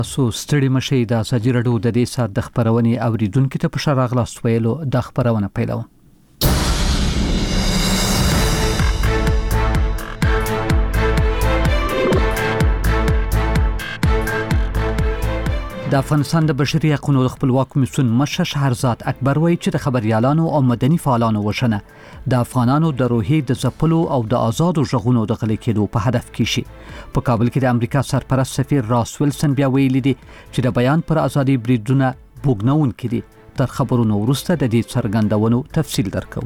تاسو ستړي مشئ د ازادي راډیو د دې ساعت د خبرونې اوریدونکو ته په شراغلاست ویلو د خبرونه پیلوم. د افغانستان د بشري حقوقو خپلواک کمیسیون مشر شهرزاد اکبر وایي چې د خبريالانو او مدني فعالانو وشنه د افغانانو د روحي د ځپلو او د آزادو ژغونو د غلي کېدو په هدف کې شي. په کابل کې د امریکا سرپرست سفیر راس ویلسن بیا ویلي دي چې د بیان پر ازادي بریدونه بوګنون کړي. تر خبرونو وروسته د دې څرګندونو تفصیل درکو.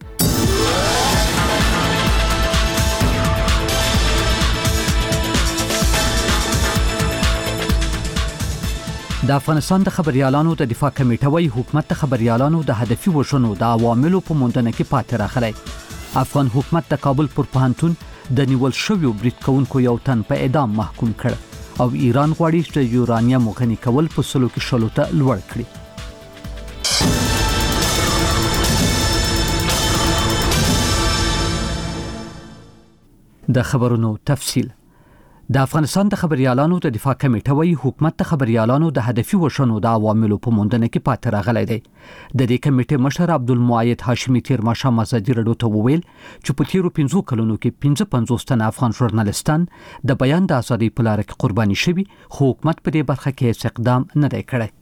د افغانستان د خبريالانو د دفاع کمیټه وايي حکومت د خبريالانو د هدفي وژنو د عواملو په موندنه کې پاتې راغلی. افغان حکومت د کابل پر پوهنتون د نیول شویو برید کوونکو یو تن په اعدام محکوم کړ او ایران غواړي چې یورانیم غني کول په سلو کې شلو ته لوړ کړي. د خبرونو تفصیل. د افغانستان د خبريالانو د دفاع کمیټه وايي حکومت د خبريالانو د هدفي وژنو د عواملو په موندنه کې پاتې راغلی دی. د دې کمیټې مشر عبدالمؤید هاشمي تیر ماښام ازادي راډیو ته وویل چې په تیرو 15 کلونو کې 55 تنه افغان ژورنالستان د بیان د ازادۍ په لار کې قرباني شوي، خو حکومت په دې برخه کې هیڅ اقدام نه دی کړی.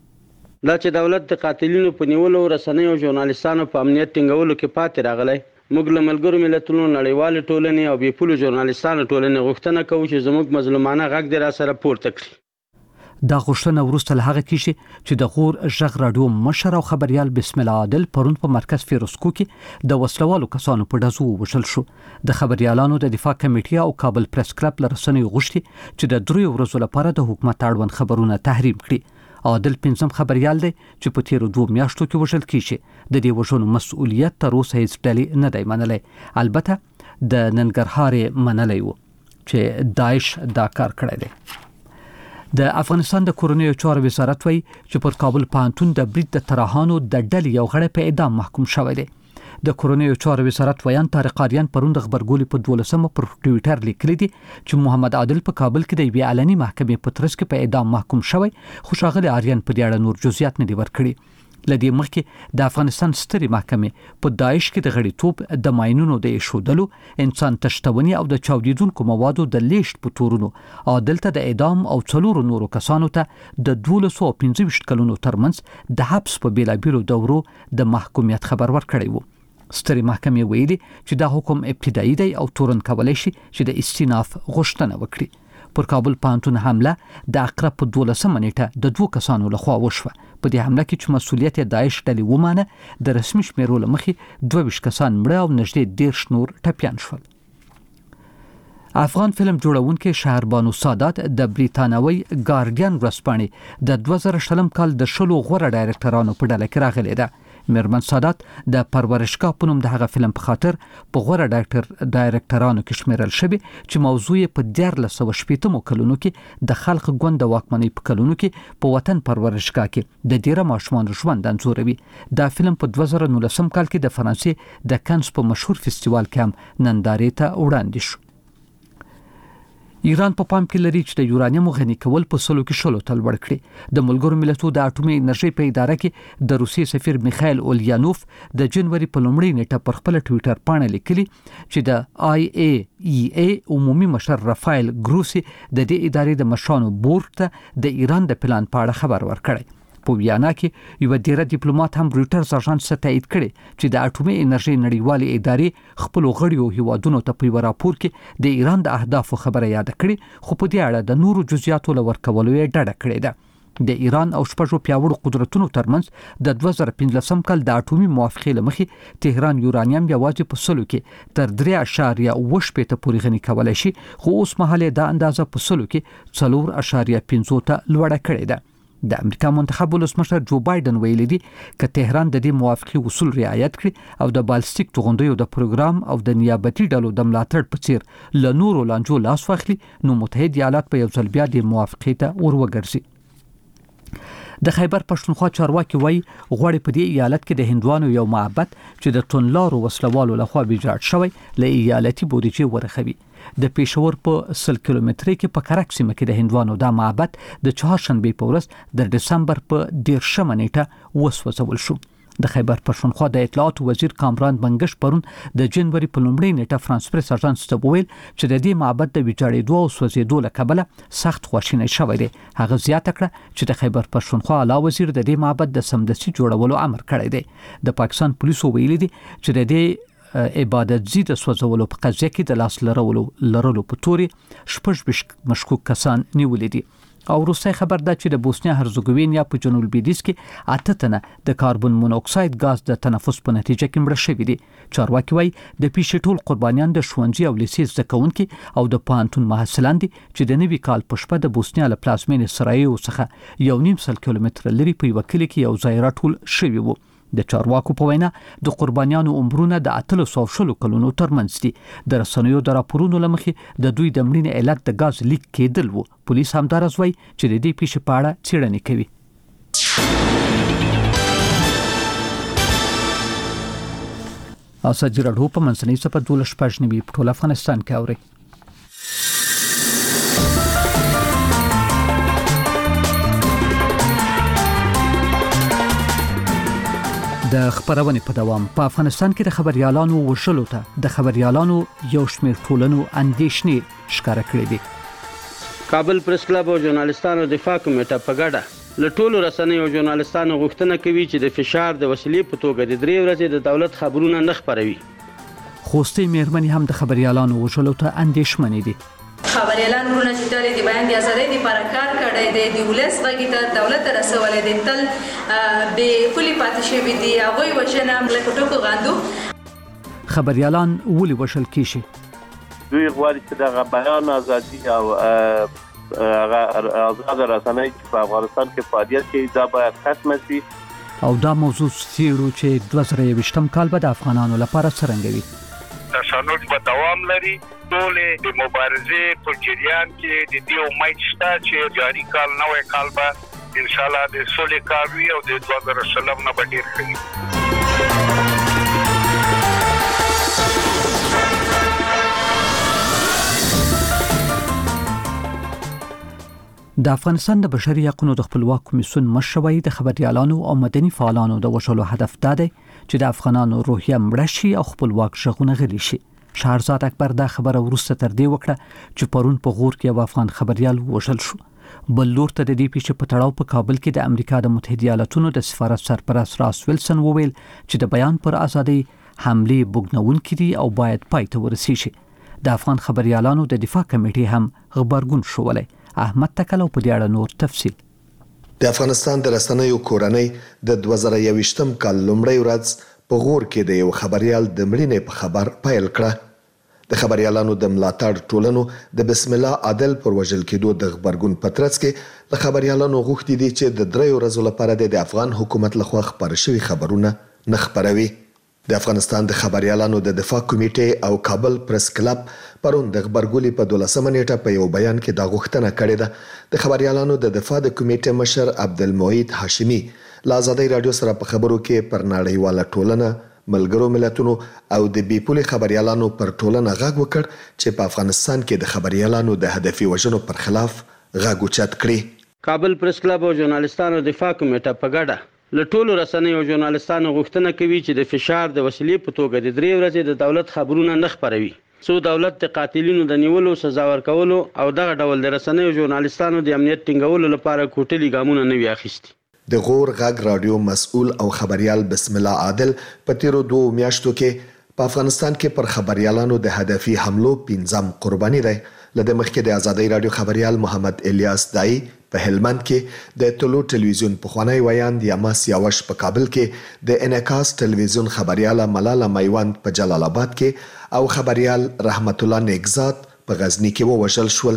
دا چې دولت د قاتلینو په نیولو رسنیو او ژورنالستانو په امنیت ټینګولو کې پاتې راغلی، موږ له ملګرو ملتونو نړیوال ټولنې او بېپولو ژورنالستانو ټولنې غوښتنه کوو چې زموږ مظلومانه غږ دې راسره پورته کړي. دا غوښتنه وروسته له هغه کیږي چې د غور غږ راډیو مشر او خبريال بسم الله عادل پرون په مرکز فیروزکو کې د وسلوالو کسانو په ډزو وشل شو. د خبريالانو د دفاع کمیټې او کابل پریس کلب لرسنې غوښتي چې د 3 ورځې لپاره د حکومت اړوند خبرونه تحریم کړي. عادل پنځم خبريال دی چې په تیرو 2 میاشتو کې وژل کیږي. د دې وژنو مسؤلیت تر اوسه هیڅ ډلې نه دی منلی، البته د ننګرهار منلی و چې داعش دا کار کړی دی. د افغانستان د کورنیو چارو وزارت وایي چې پر کابل پوهنتون د برید د ترهانو د ډلې یو غړی په اعدام محکوم شوی دی. د کورنیو چارو وزارت ویان طارق آریان پرون د خبرګولې په 12 پر ټویټر لیکلی دی چې محمد عادل په کابل کې د یوې علني محکمې په ترڅ کې په اعدام محکوم شوی، خو ښاغلی آریان په دې اړه نور جزئیات نه دي ورکړي. لدې مخکې د افغانستان سترې محکمې په داعش کې د غړیتوب، د ماینونو د ایښودلو، انسان تشتونې او د چاودیدونکو موادو د لیشت په تورونو عادل ته د اعدام او 4 نورو کسانو ته د 1225 کلونو ترمنځ د حبس په بیلابیلو دورو د محکومیت خبر ورکړی وو. سترې محکمې ویلي چې دا حکم ابتدایي دی او تورن کولای شي چې د استیناف غوښتنه وکړي. پر کابل پوهنتون حمله د اقرب په 12 نیټه د 2 کسانو لخوا وشوه. په دې حمله کې چې مسؤلیت داعش ډلې ومانه، د رسمي شمیرو له مخې 22 کسان مړه او نږدې 10 نور ټپیان شول. افغان فلم جوړونکي شهربانو سادات د بریتانوي ګارډین ورځپاڼې د 2000 کال د شلو غوره ډایرکټرانو په ډله کې راغلي ده. میرمن سادات د پرورشګاه په نوم د هغه فلم په خاطر په غوره ډایرکټرانو کې شمیرل شوی چې موضوع په 1980 کلونو کې د خلق ګوند د واکمنۍ په کلونو کې په وطن پرورشګاه کې د ډیره ماشومان ژوند انځوروي. دا فلم په 2019 کال کې د فرانسې د کانز په مشهور فستیوال کې هم نندارې ته وړاندې شو. ایران په پام کې لري چې د یورانیم غني کول په سلو کې شلو ته لوړ کړي. د ملګرو ملتونو د اټومي انرژي په اداره کې د روسي سفیر میخائیل اوليانوف د جنوري په لومړۍ نیټه پر خپل ټویټر باندې لیکلي چې د IAEA عمومي مشر رافایل ګروسي د دې ادارې د مشرانو بورډ ته د ایران د پلان په اړه خبر ورکړی. په ویانا کې یو ډیر ډیپلوماټ هم رويټرز اژانس ته تایید کړي چې د اټومي انرژي نړیوالې ادارې خپل غړیو هیوادونو ته په راپور کې د ایران د اهدافو خبره یاد کړي، خو په دې اړه د نورو جزئیاتو لور کولو یې ډډه کړې ده. د ایران او شپږو پیاوړو قدرتونو ترمنځ د 2015 کال د اټومي موافقې لمخې تهران یورانیم یوازې په سلو کې تر 3.8 پورې غني کولای شي، خو اوس مهال دا اندازه په سلو کې 4.5 ته لوړه کړې ده. د امریکا منتخب ولسمشر جو بایدن ویلي دی چې تهران د دې موافقې اصول رعایت کړي او د بالستیک توغندیو د پروګرام او د نیابتي ډلو د ملاتړ په څیر له نورو لانجو لاس واخلي، نو متحده ایالات په یو ځل بیا د موافقې ته وروګرځي. د خیبر پښتونخوا چارواکي وایي غواړي په دې ایالت کې د هندوانو یو معبد چې د تونلارو وسلوالو لخوا ویجاړ شوی له ایالتي بودیجې ورخوي. د پېښور په 100 کیلومترۍ کې په کرک سیمه کې د هندوانو د معبد د چهارشنبه په ورځ د دسمبر په 13 نیټه وسوځول شو. د خیبر پښتونخوا د اطلاعات وزیر کامران بنگش پرون د جنوري په لومړۍ نیټه فرانس پریس اژانس ته وویل چې د دې معبد د ویجاړېدو او سوځېدو له کبله سخت خواشینی شوی دی. هغه زیاته کړه چې د خیبر پښتونخوا اعلی وزیر د دې معبد د سمدستي جوړولو امر کړی دی. د پاکستان پولیسو ویلي دي چې د دې عبادت زی د سوځولو په قضیه کې د لاس لرلو په توري 6 مشکوک کسان نیولې دي. او وروستی خبر ده چې د بوسنیا هرزګوینیا په جنوب لویدیځ کې 8 تنه د کاربن مونوکساید غاز د تنفس په نتیجه کې مړه شوي دي. چارواکي وايي د پیښې ټول قربانیان د ښوونځي او لیسې زده کوونکي او د پوهنتون محصلان دي چې د نوي کال په شپه د بوسنیا له پلازمینې سرایو څخه 1.5 کیلومتر لري په یو کلی کې یو ځای راټول شوي وو. د چارواکو په وینا د قربانیانو عمرونه د 800 کلونو ترمنځ دي. د رسنیو د راپورونو لمخې د دوی د مړینې علت د غاز لیک کېدل وو. پولیس همدارس وایي چې د دې پیښې په اړه څېړنې کوي. ازادي راډیو په منځنۍ صفحه 12 په ټول افغانستان کې اوري. د خبرونې په دوام په افغانستان کې د خبريالانو وشلو ته د خبريالانو یو شمېر ټولنو اندېښنې ښکاره کړې دي. کابل پریس کلب او ژورنالستانو دفاع کمیټه په ګډه له ټولو رسنیو او ژورنالستانو غوښتنه کوي چې د فشار د وسیلې په توګه د 3 ورځې د دولت خبرونه نه خپروي. خوستې مېرمنې هم د خبريالانو وشلو ته اندېښمنې دي. خبريالان ورونه چې د بیان د ازادۍ لپاره کار کړی دی د ولس غږی ته دولت رسولې دي تل به پولی پاتې شوی دی هغه وجنه ملک ټکو غاندو. خبريالان ولې وشل کیشي؟ دوی غواړي چې د بیان ازادي او آزاد رسنۍ په افغانستان کې فعالیت کوي دا باید ختم شي. او دا موضوع څېړو چې 2020 کال به د افغانانو لپاره څرنګه وي. تشنج به دوام لري. ټول د مبارزې په جریان کې د دې امید شته چې جاری کال نوې کال به ان شاء الله د سولې کال وي او د 2020 نه به ډیر ښه. د افغانستان د بشري حقوقو د خپلواک کمیسیون مشروعي د خبريالانو او مدني فعالانو د وشلو هدف دا دی چې د افغانانو روحیه مړه شي او خپلواک ژغونه غلي شي. شهرزاد اکبر دا خبره ورسته تر دې وکړه چې پرون په غور کې یو افغان خبريال وژل شو. بل لور ته د دې پیښې په تړاو په کابل کې د امریکا د متحده ایالاتونو د سفارت سرپرست راس ویلسن وویل چې د بیان پر ازادۍ حمله بوګنونکې دي او باید پای ته ورسیږي. د افغان خبريالانو د دفاع کمیټې هم خبرګون شولای. احمد تکلو په دې اړه نور تفصیل. د افغانستان د رسنیو کورنۍ د 2021 کال لومړۍ ورځ په غور کې د یو خبريال د مړینې په خبر پیل کړه. د خبريالانو د ملاتړ ټولنو د بسم الله عادل پر وژل کېدو د خبرګون پترڅ کې د خبريالانو غوښتي دي چې د 3 ورځې لپاره د افغان حکومت لخوا خبر شوی خبرونه نه خبروي. د افغانستان د خبريالانو د دفاع کمیټې او کابل پریس کلب پرون د خبرګولي په 12 نیټه په یو بیان کې دا غوښتنه کړې ده. د خبريالانو د دفاع د کمیټې مشر عبدالمعید هاشمي له ازادۍ رادیو سره په خبرو کې پر نړیواله ټولنه ملګرو ملتونو او د بیپولي خبريالانو پر ټولنه غږ وکړ چې په افغانستان کې د خبريالانو د هدفي وژنو پر خلاف غږ اوچت کړي. کابل پریس کلب او ژورنالستانو دفاع کمیټه په ګډه له ټولو رسنیو او ژورنالستانو غوښتنه کوي چې د فشار د وسیلې په توګه د 3 ورځې د دولت خبرونه نه خپروي. څو دولت د قاتلینو د نیولو سزا ورکولو او دغه ډول د رسنیو او ژورنالستانو د امنیت ټینګولو لپاره کوټلي ګامونه نه وي اخیستي. د غور غږ رادیو مسؤل او خبريال بسم الله عادل په تیرو 2 میاشتو کې په افغانستان کې پر خبريالانو د هدفي حملو 15 قرباني دی. لدې مخکې د ازادۍ رادیو خبريال محمد الیاس دای په هلمند کې د ټولو ټلویزیون پخوانی ویاند یما سیاوش په کابل کې د انعکاس ټلویزیون خبرياله ملاله میوند په جلال آباد کې او خبريال رحمت الله نیکزاد په غزنی کې ووژل شول.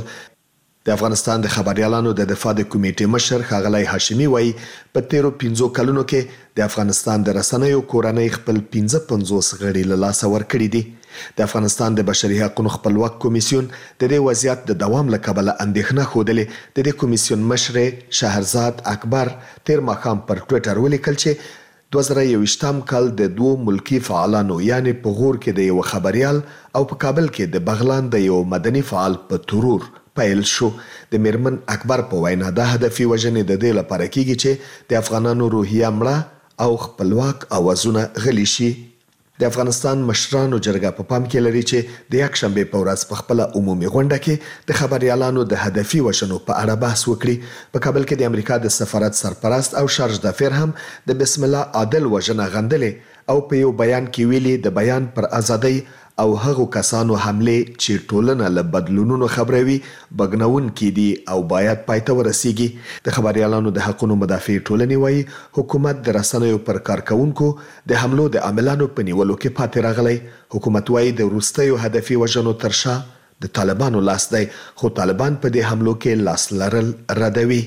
د افغانستان د خبريالانو د دفاع د کمیټې مشر ښاغلی هاشمي وایي په تیرو 15 کلونو کې د افغانستان د رسنیو کورنۍ خپل 55 غړي له لاسه ورکړي دي. د افغانستان د بشري حقوقو خپلواک کمیسیون د دې وضعیت د دوام له کبله اندېښنه ښودلې. د دې کمیسیون مشر شهرزاد اکبر تیر ماښام پر ټویټر ولیکل چې 2021 کال د دوو ملکی فعالانو یعنی په غور کې د یو خبريال او په کابل کې د بغلان د یو مدني فعال په ترور پیل شو. د میرمن اکبر په وینا د هدفي وژنې د دې لپاره کیږي چې د افغانانو روحیه مړه او خپلواک اوازونه غلي شي. د افغانستان مشرانو جرګه په پام کې لري چې د یکشنبه په ورځ په خپل عمومي غونډه کې د خبريالانو د هدفي وژنو په اړه بحث وکړي. په کابل کې د امریکا د سفارت سرپرست او شارج دافیر هم د بسم الله عادل وژنه غندلې او په یو بیان کې ویلي د بیان پر ازادۍ او هغو کسانو حمله چې ټولنه له بدلونونو خبروي بګنون کې دي او باید پایته ورسیږي. د خبريالانو د حقوقو مدافع ټولنې وایي حکومت د رسنیو پر کارکونکو د حملو د عاملانو په نیولو کې پاتې راغلی. حکومت وایي د وروستیو هدفي وژنو تر شا د طالبانو لاس دی، خو طالبان په دې حملو کې لاس لرل ردوي.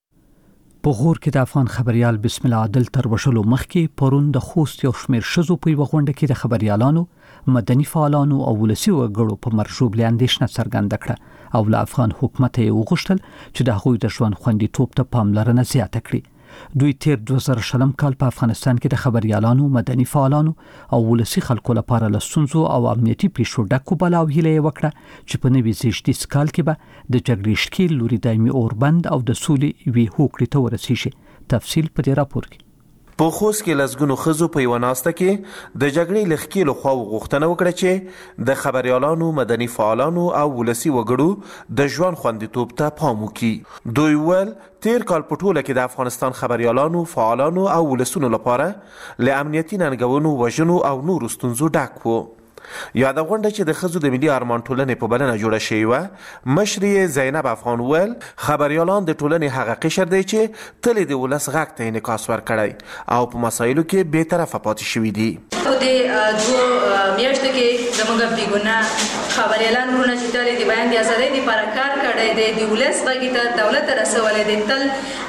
په غور کې د افغان خبريال بسم الله عادل تر وشلو مخکې پرون د خوست یو شمېر ښځو په یوه غونډه کې د خبريالانو، مدني فعالانو او ولسي وګړو په مرجوب اندېښنه څرګنده کړه او له افغان حکومت یې وغوښتل چې د هغوی د ژوند خوندیتوب ته پاملرنه زیاته کړي. دوی تیر 2000 کال په افغانستان کې د خبريالانو، مدني فعالانو او ولسي خلکو لپاره له ستونزو او امنیتي پیښو ډکو بلا او هیله وکړه چې په نوي زیږدیز کال کې به د جګړې شکیل لوري دایمي اوربند او د سولې وی هوکړې ته ورسیږي. تفصیل په دې راپور کې. په خوست کې لسګونو ښځو په یوه ناسته کې د جګړې له ښکېلو خواو غوښتنه وکړه چې د خبريالانو، مدني فعالانو او ولسي وګړو د ژوند خوندیتوب ته پام وکړي. دوی ویل تیر کال په ټوله کې د افغانستان خبريالانو، فعالانو او ولسونو لپاره له امنیتي ننګونو، وژنو او نورو ستونزو ډک و. یاده غونډه چې د ښځو د ملي ارمان ټولنې په بلنه جوړه شوې وه، مشرې زینب افغان ویل خبريالان د ټولنې هغه قشر دی چې تل د ولس غږ ته انعکاس ورکړی او په مسایلو کې بې طرفه پاتې شوي دي. په دې دوه میاشتو کې زموږ بېګناه خبريالان ورونه چې تل د بیان د ازادۍ لپاره کار کړی دی، د ولس غږ ته دولت رسولی دی، تل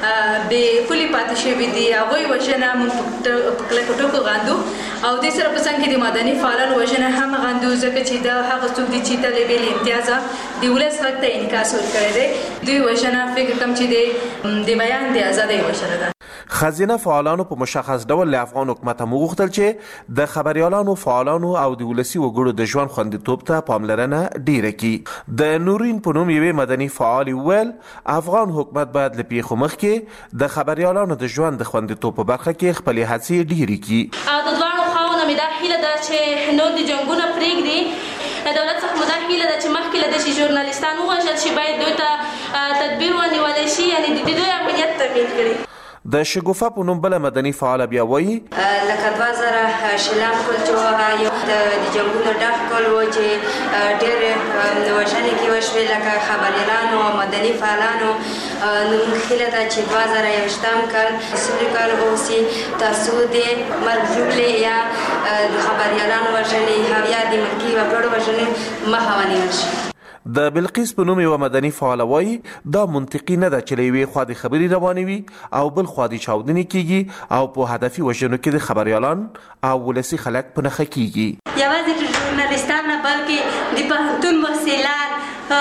بې پولې پاتې شوي دي. هغوی وژنه موږ په کلکو ټکو غندو او دې سره په څنګ کې د مدني فعالانو وژنه هم غندو، ځکه چې دا هغه څوک دي چې تل بې له امتیازه د ولس غږ ته انعکاس ورکړی دی. دوی وژنه فکر کوم چې د بیان د ازادۍ وژنه ده. خزینه فعالانو په مشخص ډول له افغان حکومت هم وغوښتل چې د خبريالانو، فعالانو او د ولسي وګړو د ژوند خوندیتوب ته پاملرنه ډیره کړي. د نورین په نوم یوې مدني فعال ویل افغان حکومت باید له پیښو مخکې د خبريالانو د ژوند د خوندیتوب په برخه کې خپلې هڅې ډیرې کړي. او د دواړو خواوو نه مې دا هیله ده چې نور د جنګونه پرېږدي. د دولت څخه مو دا هیله ده چې مخکې له دې چې ژورنالیستان ووژل شي باید دوی ته تدبیر ونیولی شي، یعنې د دوی امنیت تامین کړي. د شګوفه په نوم بله مدني فعاله بیا وایي لکه 2000 شلم کال چې هغه یو د جنګونو ډک کال و چې ډېرې وژنې کې وشوې لکه خبريالانو او مدني فعالانو. نو موږ هیله ده چې 2021 کال سولې کال اوسي، ترڅو د مرګ ژوبلې یا د خبريالانو وژنې او یا د ملکي وګړو وژنې مخه ونیول شي. د بلقیس په نوم یوه مدني فعاله وایي دا منطقي نه ده چې له یوې خوا د خبرې روانې وي او بل خوا د چاودنې کیږي او په هدفي وژنو کې د خبريالان او ولسي خلک په نښه کیږي. یوازې د ژورنالیستان نه بلکې د پوهنتون محصلان،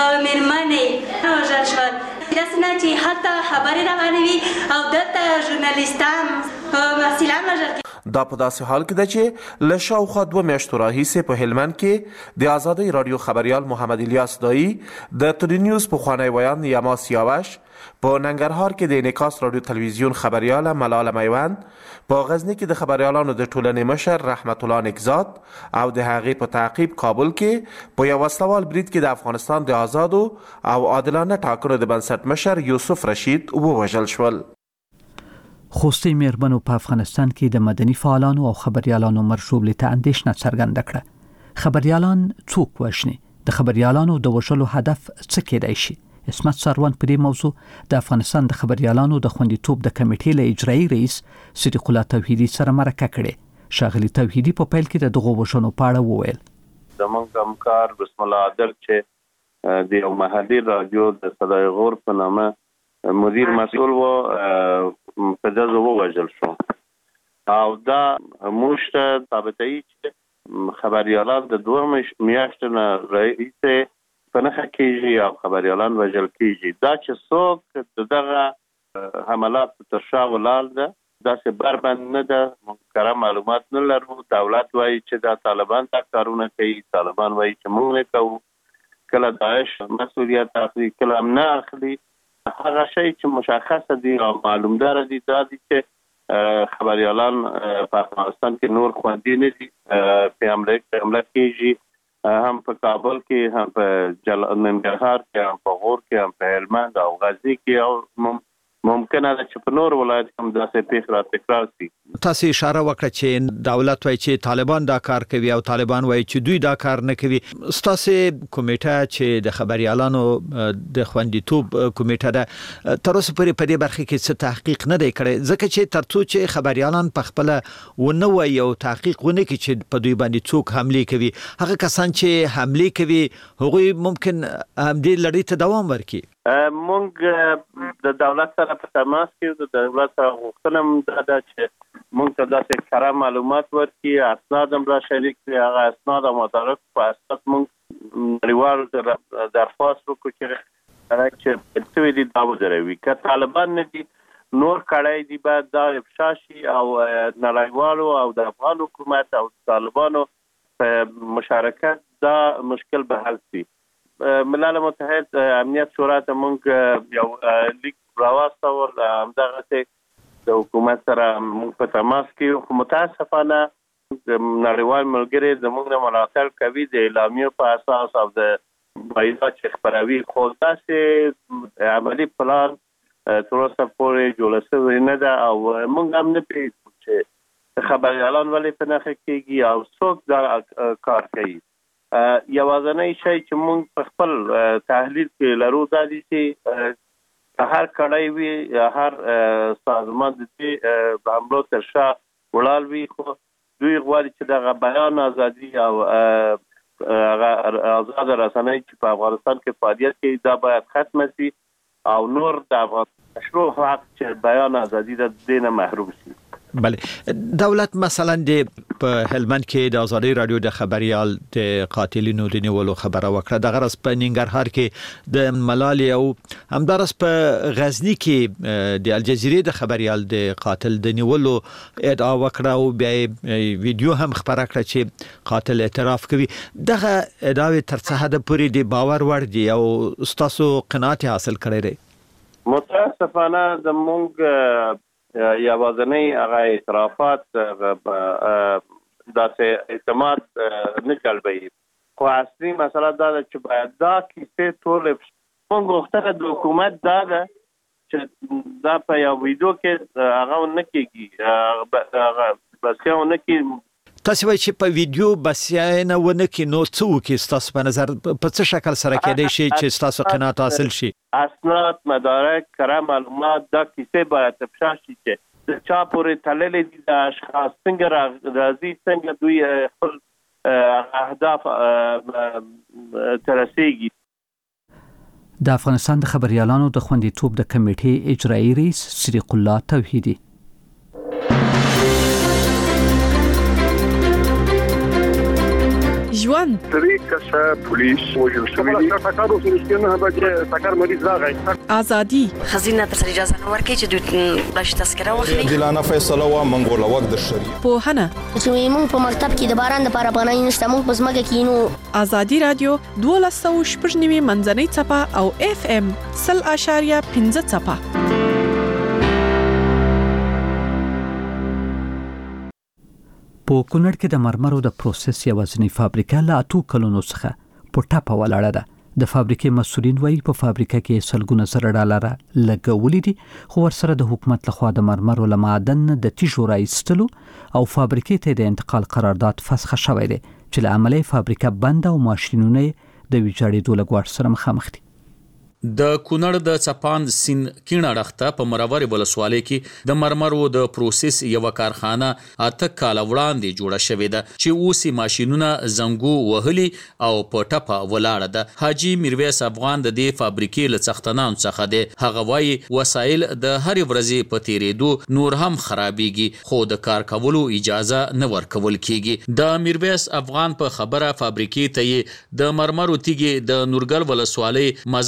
مېرمنې وژل شول. داسې نه چې هلته خبرې روانې وي او دلته ژورنالیستان، محصلان وژل کېږي. دا په داسې حال کې ده چې له شاوخوا 2 میاشتو راهیسې په هلمند کې د ازادۍ رادیو خبريال محمد الیاس دایی، د توري نیوز پخوانی ویاند یما سیاوش، په ننګرهار کې د انعکاس رادیو تلویزیون خبرياله ملاله میوند، په غزنی کې د خبريالانو د ټولنې مشر رحمت الله نکزاد او د هغې په تعقیب کابل کې په یو وسلوال برید کې د افغانستان د آزادو او عادلانه ټاکنو د بنسټ مشر یوسف رشید ووژل شول. خوستي میرمنو په افغانستان کې د مدني فعالانو او خبريالانو مرشوبلې ته اندېښنه څرګنده کړه. خبريالان څوک وژني؟ د خبريالانو د وژلو هدف څه کېدای شي؟ اسمت سروان په دې موضوع د افغانستان د خبريالانو د خوندیتوب د کمیټې له اجرایي رئیس صدیق الله توحیدي سره مرکه کړې. شاغلي توحیدي په پیل کې د دغو وژنو په اړه وویل. زموږ همکار بسم الله عادل چې د یو محلي رادیو د صدای غور په نامه مدیر مسئول و په جزو ووژل شو او دا موږ ته ثابتوي چې خبريالان د 2 میاشتو نه راهیسې په نښه کېږي او خبريالان وژل کېږي. دا چې څوک د دغه حملات تر شا ولاړ ده داسې بربند نه ده، موږ کره معلومات نه لرو. دولت وایي چې دا طالبان دا کارونه کوي، طالبان وایي چې موږ نه کوو. کله داعش مسؤلیت اخلي، کله هم نه اخلي. هغه شی چې مشخصه دي او معلومدار دي دا دي چې خبریالان په افغانستان کې نور خوندي نه دي. په حمله کېږي، هم په کابل کې، هم په ننګرهار کې، هم په غور کې، هم په هلمند او غزني کې، او ممکنه ده چې په نور ولایت هم داسې پیښې را تکرار شي. تاسو اشاره وکړه چې دولت وایي چې طالبان دا کار کوي او طالبان وایي چې دوی دا کار نه کوي. ستاسو کمیټه چې د خبريالانو د خوندیتوب کمیټه ده، تر اوسه پورې په دې برخه کې څه تحقیق نه دی کړی، ځکه چې ترڅو چې خبريالان په خپل ونه وایي او تحقیق ونه کوي چې په دوی باندې څوک حمله کوي، هغه کسان چې حمله کوي هغوی ممکن همدې لړۍ ته دوام ورکړي. مونږ د دولت سره په تماس کې، د دولت سره غوښتنه ده چې مونږ ته داسې کره معلومات ورکړي، اسناد هم را شریک کړي. هغه اسناد او مدارک په اساس مونږ نړیوال درخواست وکړو چې څه دي دا ودروي. که طالبان نه دي، نور کړای دي باید دا افشا شي او نړیوالو او د افغان حکومت او طالبانو په مشارکت دا مشکل به حل شي. ملل متحد امنیت شورا ته مونږ یو لیک راواستول، همدغسې د حکومت سره مونږ په تماس کې، خو متاسفانه نړیوال ملګري زموږ نه ملاتړ کوي د اعلامیو په اساس او د بایدات چې خپروي، خو داسې عملي پلان تر اوسه پورې جوړه شوې نه ده او مونږ هم نه پوهېږو چې خبریالان ولې په نښه کېږي او څوک دا کار کوي. یوازنی شی چې مونږ په خپل تحلیل کې لرو دا دي چې هر کړای وي، هر سازمان د دې په حملو تر شا ولاړ وي، خو دوی غواړي چې دغه بیان ازادي او آزاد رسنۍ چې په افغانستان کې فعالیت کوي دا باید ختم شي او نور د افغان مشروع حق چې بیان ازادي د دې نه محروم شي. بله، دولت مثلا په هلمند کې د ازادي رادیو د خبريال د قاتلینو د نیولو خبره وکړه، د غرض په ننګرهار کې د ملالي او همدارس په غزني کې د الجزیرې د خبريال د قاتل د نیولو ادعا وکړه او بیا ویډیو هم خبره کړه چې قاتل اعتراف کوي. دغه ادعاوې تر څه حد پورې د باور وړ دي او ستاسو قناعت حاصل کړی دی؟ متاسفانه زموږ یوازنی هغه اعترافات داسې اعتماد نه جلبوي، خو اصلي مسله دا ده چې باید دا کیسې ټولې موږ غوښتنه د حکومت دا ده چې دا په یو ویډیو کې هغه ونه کېږي، هغه بسیا ونه کېږي. تاسو وایئ چې په ویډیو بسیاینه ونه کې نو څه وکړي؟ ستاسو په نظر په څه شکل سره کېدای شي چې ستاسو قناعت حاصل شي؟ اسناد، مدارک، کره معلومات، دا کیسې باید افشا شي چې د چا پورې تړلې دي، د اشخاص څنګه راځي، څنګه دوی خپل اهداف ترسيږي. د افغانستان د خبريالانو د خوندیتوب د کمیټې اجرایی رئیس صدیق الله توحیدی. ژوند طریقه پولیس وجل شوی دی تاکارو سنسکنه به تاکار مریض راغی ازادي خزینه تر اجازه نه ورکړي چې دوی باش تذکره واخلي. دلانه فیصله و منګول وخت د شریعت په هنه چې موږ په مکتب کې د باران لپاره پناه نشته، موږ په زمګه کې نو ازادي رادیو 12.9 منځنۍ چپه او FM 0.15 چپه. په کونړ کې د مرمرو د پروسس یوازینی فابریکه له 8 کلونو څخه په ټاپه ولاړه ده. د فابریکې مسؤلین وایي په فابریکه کې سلګونه زره ډالر لګولې دي، خو ورسره د حکومت لخوا د مرمرو له معدن د تیږو راایستلو او فابریکې ته د انتقال قرارداد فسخ شوی دی چې له امله فابریکه بند او ماشینونه د ویجاړېدو له ګواښ سره مخامخ دي. د کونړ د چپاند سین کینه رخته په مرور ولسوالۍ کې د مرمرو د پروسس یو کارخانه 8 کال وړاندې جوړه شوې ده چې اوسې ماشینونه زنګو وهلي او په ټپه ولاړه ده. حاجی میرویس افغان د دې فابریکې له څښتنانو څخه دی. هغه وایي وسایل د هر ورځې په تیرېدو نور هم خرابېږي، خو د کار کولو اجازه نه ورکول کېږي. د میرویس افغان په خبره فابریکې ته د مرمرو تیږې د نورګل ولسوالۍ مزار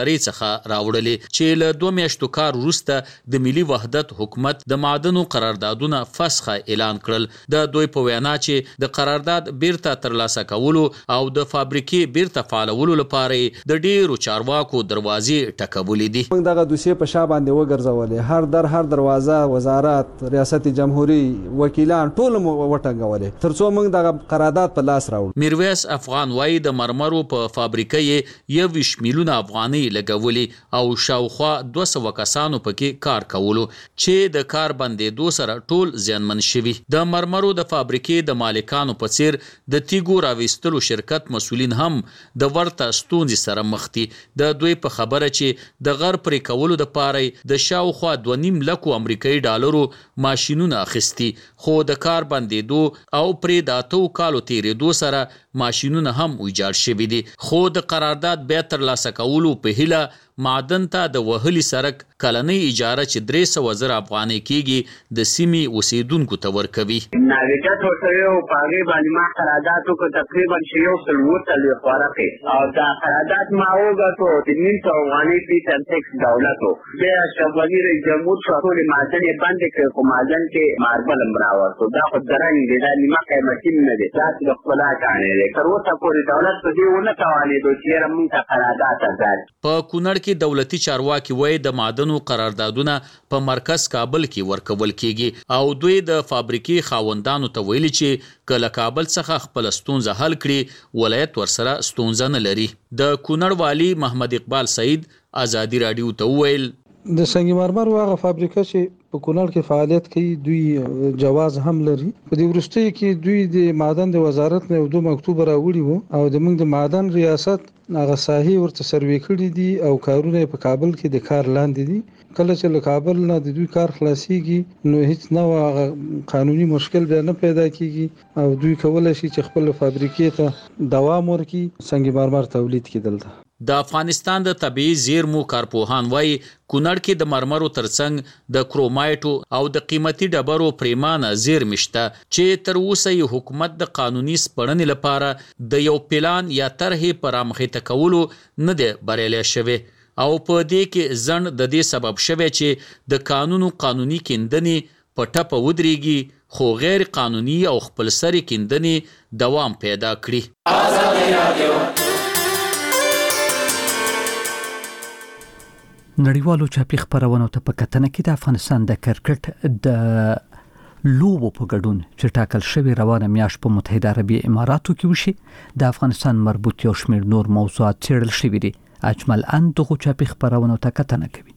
ادارې څخه راوړلې چې له 2 میاشتو کار وروسته د ملي وحدت حکومت د معدنو قراردادونه فسخه اعلان کړل. د دوی په وینا چې د قرارداد بیرته ترلاسه کولو او د فابریکې بیرته فعالولو لپاره د ډیرو چارواکو دروازې ټکولې دي. موږ دغه دوسیه په شا باندې وګرځولې، هر دروازه، وزارت، ریاست جمهوریت، وکیلان ټول وټنګولې ترڅو موږ دغه قرارداد په لاس راوړو. میرویس افغان وایي د مرمرو په فابریکې 21 میلیونه افغانۍ لګولې او شاوخوا 200 کسانو پکې کار کولو چې د کار بندېدو سره ټول زیانمن شوي. د مرمرو د فابریکې د مالکانو په څیر د تیګو راوستلو شرکت مسؤلین هم د ورته ستونزې سره مخ دي. د دوی په خبره چې د غر پرې کولو د پاره د شاوخوا 2.5 لکو امریکایي ډالرو ماشینونه اخیستي، خو د کار بندېدو او پرې د 8 کالو تیرېدو سره ماشینونه هم ویجاړ شوي دي. خو د قرارداد بیا ترلاسه کولو په هیله معدن ته د وهلي سرک کلنۍ اجاره چې 300,000 افغانۍ کېږي د سیمې اوسیدونکو ته ورکوي. ناویجت ورته یو په هغې باندې ما قرارداد وکړ تقریبا چې 140 خوارقې او دا قرارداد ما وګټو د 900 افغانۍ فی ټن ټیکس دولت و. بیا شفافي رئیس جمهور شو ټولې معدن یې بندې کړې خو معدن کې ماربل هم راوستو. دا خو درنګ دی، دا نیمه قیمتي نه دی، دا د ښکلا کاڼی دی. تر اوسه پورې دولت په دې ونه توانېدو چې یاره موږ ته قرارداد ازاد. په کونړ کې دولتي چارواکي وایي د معدنو قراردادونه په مرکز کابل کې ورکول کېږي او دوی د فابریکې خاوندانو ته ویلي چې کله کابل څخه خپل ستونزه حل کړي ولایت ورسره ستونزه نه لري. د کونړ والی محمد اقبال سعید ازادي رادیو ته وویل د سنگ مرمر هغه فابریکه چې په کونړ کې فعالیت کوي دوی جواز هم لري. په دې وروستۍ کې دوی د معدن د وزارت نه 2 مکتوب راوړي وو او د موږ د معدن ریاست هغه ساحې ورته سروې کړي دي او کارونه په کابل کې د کار لاندې دي. کله چې له کابل نه د دوی کار خلاصيږي نو هیڅ نو قانوني مشکل بیا نه پیدا کیږي او دوی کولای شي چې خپل فابریکې ته دوام ورکړي سنگ مرمر تولید کړي. دلته د افغانستان د طبيعي زیرمو کارپوهان وایي کونړ کې د مرمرو ترڅنګ د کرومایټو او د قیمتي ډبرو پریمانه زیرمې شته چې تر اوسه یې حکومت د قانوني سپړنې لپاره د یو پلان یا طرحې پر مخې ته کولو نه دی بریالی شوی او په دې کې ځنډ د دې سبب شوی چې د قانوني کیندنې په ټپه ودرېږي خو غیر قانوني او خپلسري کیندنې دوام پیدا کړي. نړیوالو چاپی خبرونو ته په کتنه کې د افغانستان د کرکټ د لوبو په ګډون چې ټاکل شوی روانه میاشت په متحده عربي اماراتو کې وشي د افغانستان مربوط یو شمېر نور موضوعات څېړل شوي دي. اجمل ان دغه چاپی خبرونو ته کتنه کوي.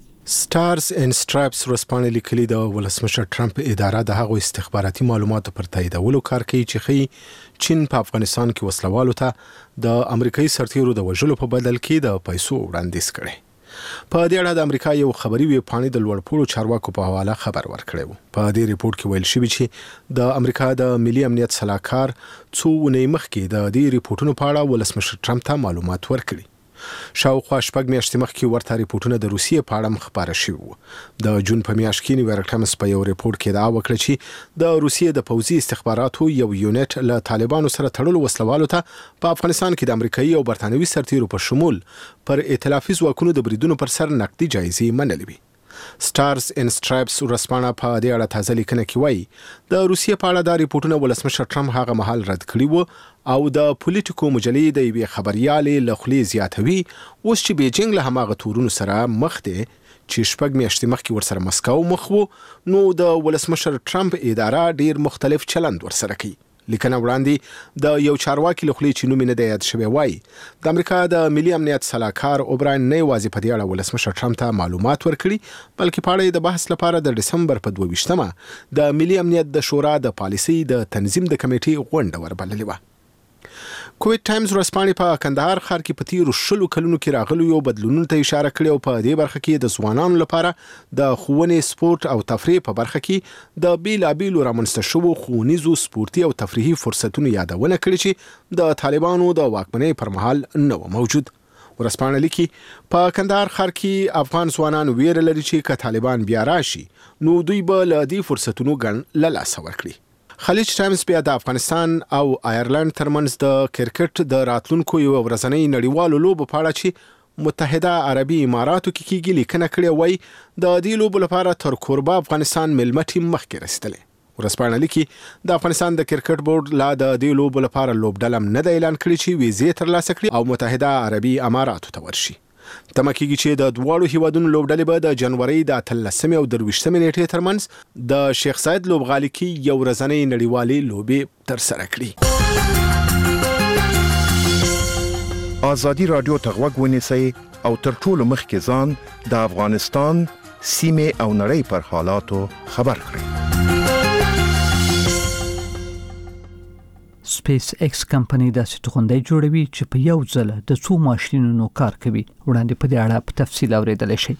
سټارز ان سټرایپس ورسپانې لیکلي د ولسمشر ټرمپ اداره د هغو استخباراتي معلوماتو پر تاییدولو کار کوي چې ښیي چین په افغانستان کې وسلوالو ته د امریکایي سرتیرو د وژلو په بدل کې د پیسو وړاندیز کړي. په دې اړه د امریکا یو خبري ویبپاڼې د لوړپوړو چارواکو په حواله خبر ورکړی و. په دې ریپورت کې ویل شوی چې د امریکا د ملي امنیت صلاحکار څو ونې مخکې د دې ریپورتونو په اړه ولسمشر ټرمپ ته معلومات ورکړي. شاوخوا 6 میاشتې مخکې ورته ریپورتونه د روسیې په اړه خبره شوي وو. د جون په میاشت کې نیویارک ټایمز په یو ریپورت کې ادعا وکړه چې د روسیې د پوځي استخباراتو یو یونټ له طالبانو سره تړلو وسلوالو ته په افغانستان کې د امریکایي او برتانوي سرتیرو په شمول پر ائتلافي ځواکونو د بریدونو پر سر نقدي جایزې منلې وي. سټارز ان سټرایپس ورسپانه په دې اړه تازه لیکنه کې وایي د روسیې په اړه دا ریپورتونه ولسمشر ټرمپ هغه مهال رد کړي وو او د پولیټیکو مجلې د یوې خبريالې له خولې زیاتوي اوس چې بیجینګ له هماغه تورونو سره مخ دی چې 6 میاشتې مخکې ورسره مسکو مخ وو نو د ولسمشر ټرمپ اداره ډیر مختلف چلند ورسره کوي. لیکنه وړاندې د یو چارواکي له خولې چې نوم نه دی یاد شوی وایي د امریکا د ملي امنیت صلاحکار اوبراین نه یوازې په دې اړه ولسمشر ټرمپ ته معلومات ورکړي بلکې په اړه د بحث لپاره د دسمبر په 22مه د ملي امنیت د شورا د پالیسۍ د تنظیم د کمیټې غونډه وربللې و. کویت ټایمز ورسپانې په کندهار ښار کې په تیرو 10 کلونو کې راغلو یو بدلونونو ته اشاره کړې او په دې برخه کې د ځوانانو لپاره د ښوونې سپورت او تفریح په برخه کې د بیلابیلو رامنځته شوو ښوونیزو سپورتي او تفریحي فرصتونو یادونه کړې چې د طالبانو د واکمنۍ پر مهال نه و موجود. ورسپانې لیکي په کندهار ښار کې افغان ځوانان ویره لري چې که طالبان بیا راشي نو دوی به له دې فرصتونو ګڼ له لاسه ورکړي. خلیج ټایمز بیا د افغانستان او آیرلند ترمنځ د کرکټ د راتلونکو یو ورځنۍ نړیوالو لوبو په اړه چې متحده عربي اماراتو کې کیږي لیکنه کړې وای د دې لوبو لپاره تر کوربه افغانستان ملمه ټیم مخکې رسیدلی. ورسپانه لیکي د افغانستان د کرکټ بورډ لا د دې لوبو لپاره لوبډله نه د اعلان کړی چې ویزې ترلاسه کړي او متحده عربي اماراتو ته ورشي. تمه کېږي چې د دواړو هیوادونو لوبډلې به د جنوري د 13 او 23 نیټې ترمنځ د شیخ زاید لوبغالي کې یو ورځنۍ نړیوالې لوبې ترسره کړي. آزادي رادیو ته غوږ ونیسئ او تر ټولو مخکې ځان د افغانستان سیمې او نړۍ پر حالاتو خبر کړئ. سپیس ایکس کمپنی داسې توغندۍ جوړوي چې په یو ځل د څو ماشینونو کار کوي. وړاندې په دې اړه په تفصیل اوریدل شي.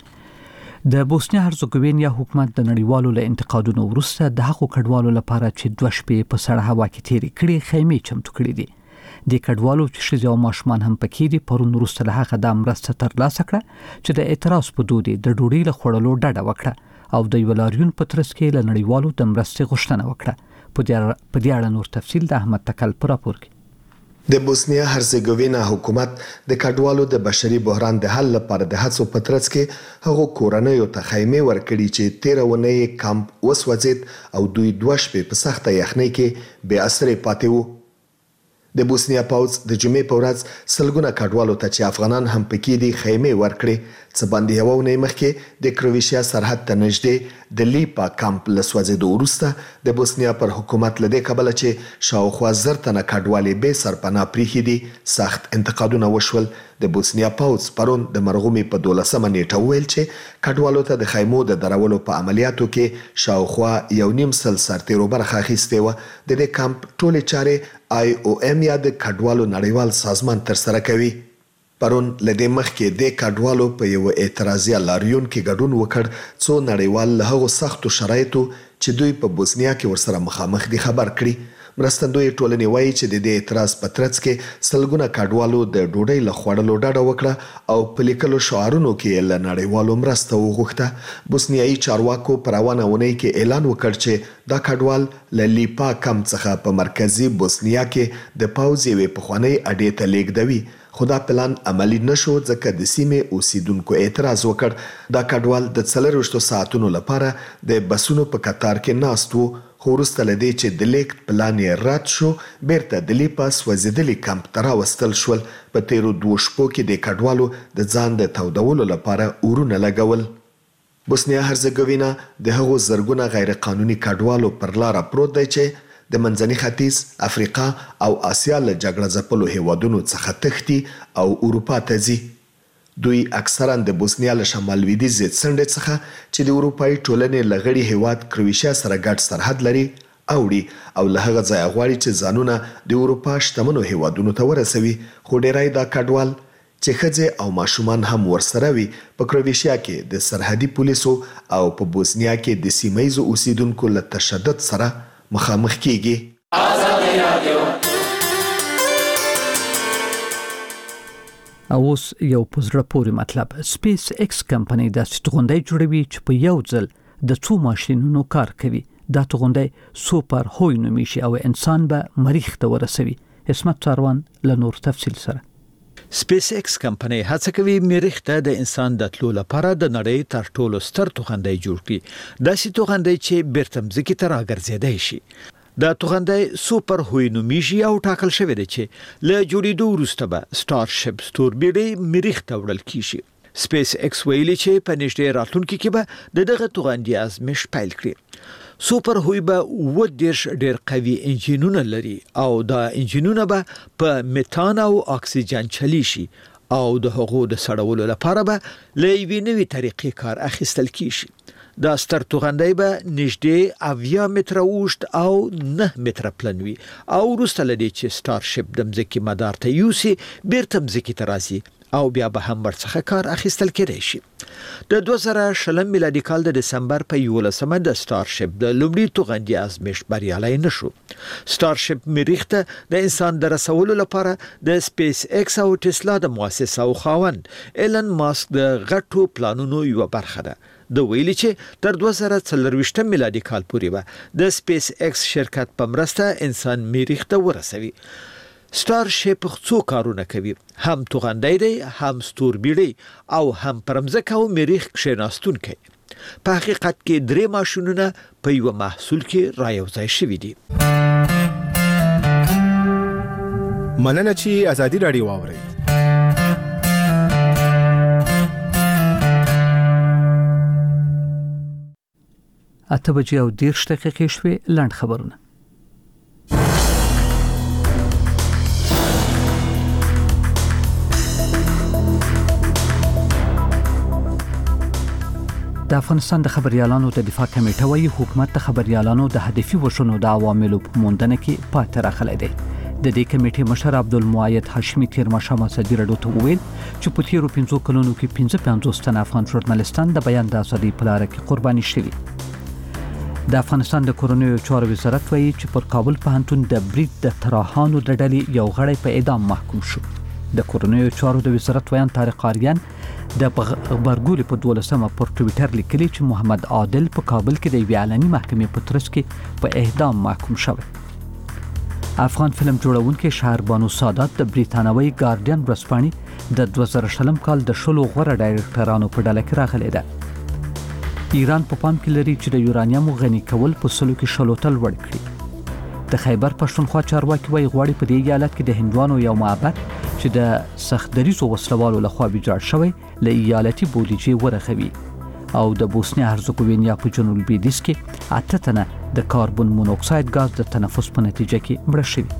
د بوسنیا هرزګوینیا حکومت د نړیوالو له انتقادونو وروسته د هغو کډوالو لپاره چې 2 شپې په سړه هوا کې تیرې کړې خیمې چمتو کړې دي. د کډوالو چې ښځې او ماشومان هم پکې دي پرون وروسته له هغه د مرسته ترلاسه کړه چې د اعتراض په دود د ډوډۍ له خوړلو ډډه وکړه او د یو لاریون په ترڅ کې له نړیوالو د مرستې غوښتنه وکړه. په دې اړه نور تفصیل د احمد تکل پر راپور کې. د بوسنیا هرزګوینا حکومت د کډوالو د بشري بحران د حل لپاره د هڅو په ترڅ کې هغو کورنیو ته خیمې ورکړي چې 13 ونې کمپ وسوځید او دوی 2 شپې په سخته یخنۍ کې بې اثرې پاتې وو. د بوسنیا پوځ د جمعې په ورځ سلګونه کډوالو ته چې افغانان هم پکې دي خیمې ورکړي. څه باندې یو ونې مخکې د کرویشیا سرحد ته نږدې د لیپا کمپ له سوځېدو وروسته د بوسنیا پر حکومت له دې کبله چې شاوخوا 1000 تنه کډوالې بې سرپناه پریښي دي سخت انتقادونه وشول. د بوسنیا پوځ پرون د مرغومې په 12 نیټه وویل چې کډوالو ته د خیمو د درولو په عملیاتو کې شاوخوا 1.5 سرتیرو برخه اخیستې وه. د دې کمپ ټولې چارې IOM یا د کډوالو نړیوال سازمان ترسره کوي. پرون لدې مخکې د کډوالو په یو اعتراضي لاریون کې ګډون وکړ څو نړیوال له هغو سختو شرایطو چې دوی په بوسنیا کې ورسره مخامخ دي خبر کړي. مرستندوی ټولنې وایي چې د دې اعتراض په ترڅ کې سلګونه کډوالو د ډوډۍ له خوړلو ډډه وکړه او په لیکلو شعارونو کې له نړیوالو مرسته وغوښته. بوسنیایي چارواکو په روانه اونۍ کې اعلان وکړ چې دا کډوال له لیپا کمپ څخه په مرکزي بوسنیا کې د پوځ یوې پخوانۍ اډې ته لیږدوي. خو دا پلان عملی نشو ځکه د سیمې اوسیدونکو اعتراض وکړ. دا کډوال د 24 ساعتونو لپاره د بسونو په قطار کې ناست وو. خو وروسته له دې چې د لیږد پلان یې رد شو بیرته د لیپا سوځېدلي کمپ ته راوستل شول. په تیرو 2 شپو کې د کډوالو د ځان د تودولو لپاره اورونه لګول. بوسنیا هرزګوینا د هغو زرګونه غیر قانوني کډوالو پر لاره پروت دی چې د منځني ختیځ، افریقا او آسیا له جګړه ځپلو هیوادونو څخه تښتي او اروپا ته ځي. دوی اکثرا د بوسنیا له شمال لویدیځ څنډې څخه چې د اروپایي ټولنې له غړي هیواد کرویشیا سره ګډ سرحد لري اوړي او له هغه ځایه غواړي چې ځانونه د اروپا شتمنو هیوادونو ته ورسوي. خو ډیری دا کډوال چې ښځې او ماشومان هم ورسره وي په کرویشیا کې د سرحدي پولیسو او په بوسنیا کې د سیمه ییزو اوسیدونکو له تشدد سره مخامخ کیږي. اوس یو پزړه پورې مطلب. سپیس ایکس کمپنی داسې توغندۍ جوړوي چې په یو ځل د 2 ماشینونو کار کوي. دا توغندۍ سوپر هوی نومیږي او انسان به مریخ ته ورسوي. اسمت څاروان له نور تفصیل سره. سپیس ایکس کمپنی هڅه کوي مریخ ته د انسان د تلو لپاره د نړۍ تر ټولو ستر توغندۍ جوړ کړي. داسې توغندۍ چې بیرته مځکې ته راګرځېدای شي. دا توغندۍ سوپر هوی نومیږي او ټاکل شوی دی چې له جوړېدو وروسته به سټار شپ ستوربیړۍ مریخ ته وړل کیږي. سپیس ایکس ویلي چې په نږدې راتلونکي کې به دغه توغندۍ ازمېښت پیل کړي. سوپر هوی به ډېر قوي انجینونه لري او دا انجینونه به په میتان او اکسیجن چلی شي او د هغو د سړولو لپاره به له یوې نوې طریقې کار اخیستل کیږي. دا ستر توغندۍ به نږدې 80 متره اوږد او 9 متره پلن وي او وروسته له دې چې سټار شپ د مځکې مدار ته یوسي بیرته مځکې ته راځي او بیا به هم ورڅخه کار اخیستل کېدای شي. د 2020 میلادي کال د دسمبر په 11مه د سټار شپ د لومړي توغندۍ ازمېښت بریالی نشو. سټار شپ مریخ ته د انسان د رسولو لپاره د سپیس ایکس او ټسلا د مؤسسه او خاوند ایلن ماسک د غټو پلانونو یو برخه ده. د ویلي چې تر 2024 میلادي کال پورې به د سپیس ایکس شرکت په مرسته انسان مریخ ته ورسوي. ستار شیپ څو کارونه کوي، هم توغندی دی، هم ستوربیړی او هم پرمځکه او مریخ کښیناستونکی. په حقیقت کې 3 ماشینونه په یو محصول کې رايوځای شوي دي. مننه چې ازادي رادیو واوري. اته بجې او 10 دقیقې شوې. لاند خبرونه. د افغانستان د خبريالانو د دفاع کمیټه وايي حکومت د خبريالانو د هدفي وشونو د عواملو په موندنه کې پاتې راغلی دی. د دې کمیټې مشر عبدالمؤید هاشمي تیر ماښام ازادي راډیو ته وویل چې په تیرو 5 کلونو کې 55 تن افغان ژورنالستان د بیان د ازادۍ په لار کې قرباني شوي. د افغانستان د کورونیو چارو وزارت وايي چې پر کابل پوهنتون د برید د تراهانو د ډلې یو غړی په اعدام محکوم شو. د کورونیو چارو د وزارت ویان طارق آریان د خبرګولې په 12مه پر ټوئیټر لیکلي چې محمد عادل په کابل کې د ویالنی محکمې په ترڅ کې په اعدام محکوم شوی. افغان فلم جوړونکي شهربانو سادات د بریتانوي ګارډین ورځپاڼې د 2020 کال د شلو غوره ډایرکټرانو په ډله کې راغلي ده. ایران په پام کې لري چې د یورانیم غني کول په سلو کې شلوتل وړ کړي. د خیبر پښتونخوا چارواکي وايي غواړي په دې ایالت کې د هندوانو یو معبد چې د سختدریزو وسلوالو لخوا ویجاړ شوی له ایالتي بودیجې ورغوي. او د بوسنیا هرزګوینیا په جنوب لویدیځ کې 8 تنه د کاربن مونوکساید غاز د تنفس په نتیجه کې مړه شوي.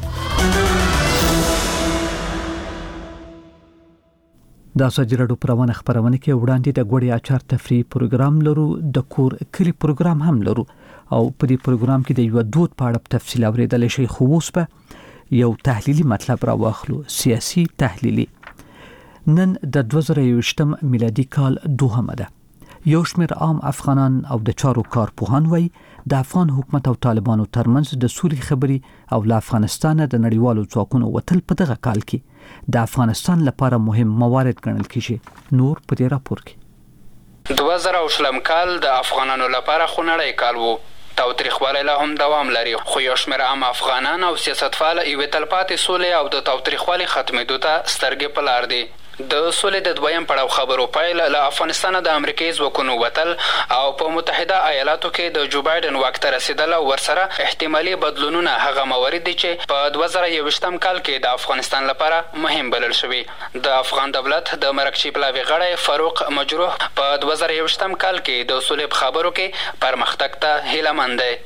د ازادي راډیو پروانه خبرونه کې وړاندې د ګوړې اچار تفریح پروګرام لرو، د کور کلی پروګرام هم لرو او په دې پروګرام کې د یو دود په اړه تفصیل اوریدل شي. خو اوس به یو تحلیلی مطلب را واخلو، سیاسي تحلیلی. نن د 2021 میلادي کال 2 ده. یو شمېر عام افغانان او د چارو کارپوهان وایي د افغان حکومت او طالبانو ترمنځ د سولې خبرې او له افغانستان د نړیوالو ځواکونو وتل په دغه کال کې د افغانستان لپاره مهم موارد ګڼل کیږي. نور په دې راپور کې 2020 کال د افغانانو لپاره خونړی کال وو. تاوتریخوالی لا هم دوام لري، خو یو شمېر عام افغانان او سیاستفال یوې تلپاتې سولې او د تاوتریخوالي ختمېدو ته سترګې په لار دي. د سولې د دویم پړاو خبرو پیل له افغانستان د امریکایي ځواکونو وتل او په متحده ایالاتو کې د جو بایدن واک ته رسیدل او ورسره احتمالي بدلونونه هغه موارد دي چې په 2021 کال کې د افغانستان لپاره مهم بلل شوي. د افغان دولت د مرکچی پلاوي غړی فاروق مجروح په 2021 کال کې د سولې په خبرو کې پرمختګ ته هیله مند دی.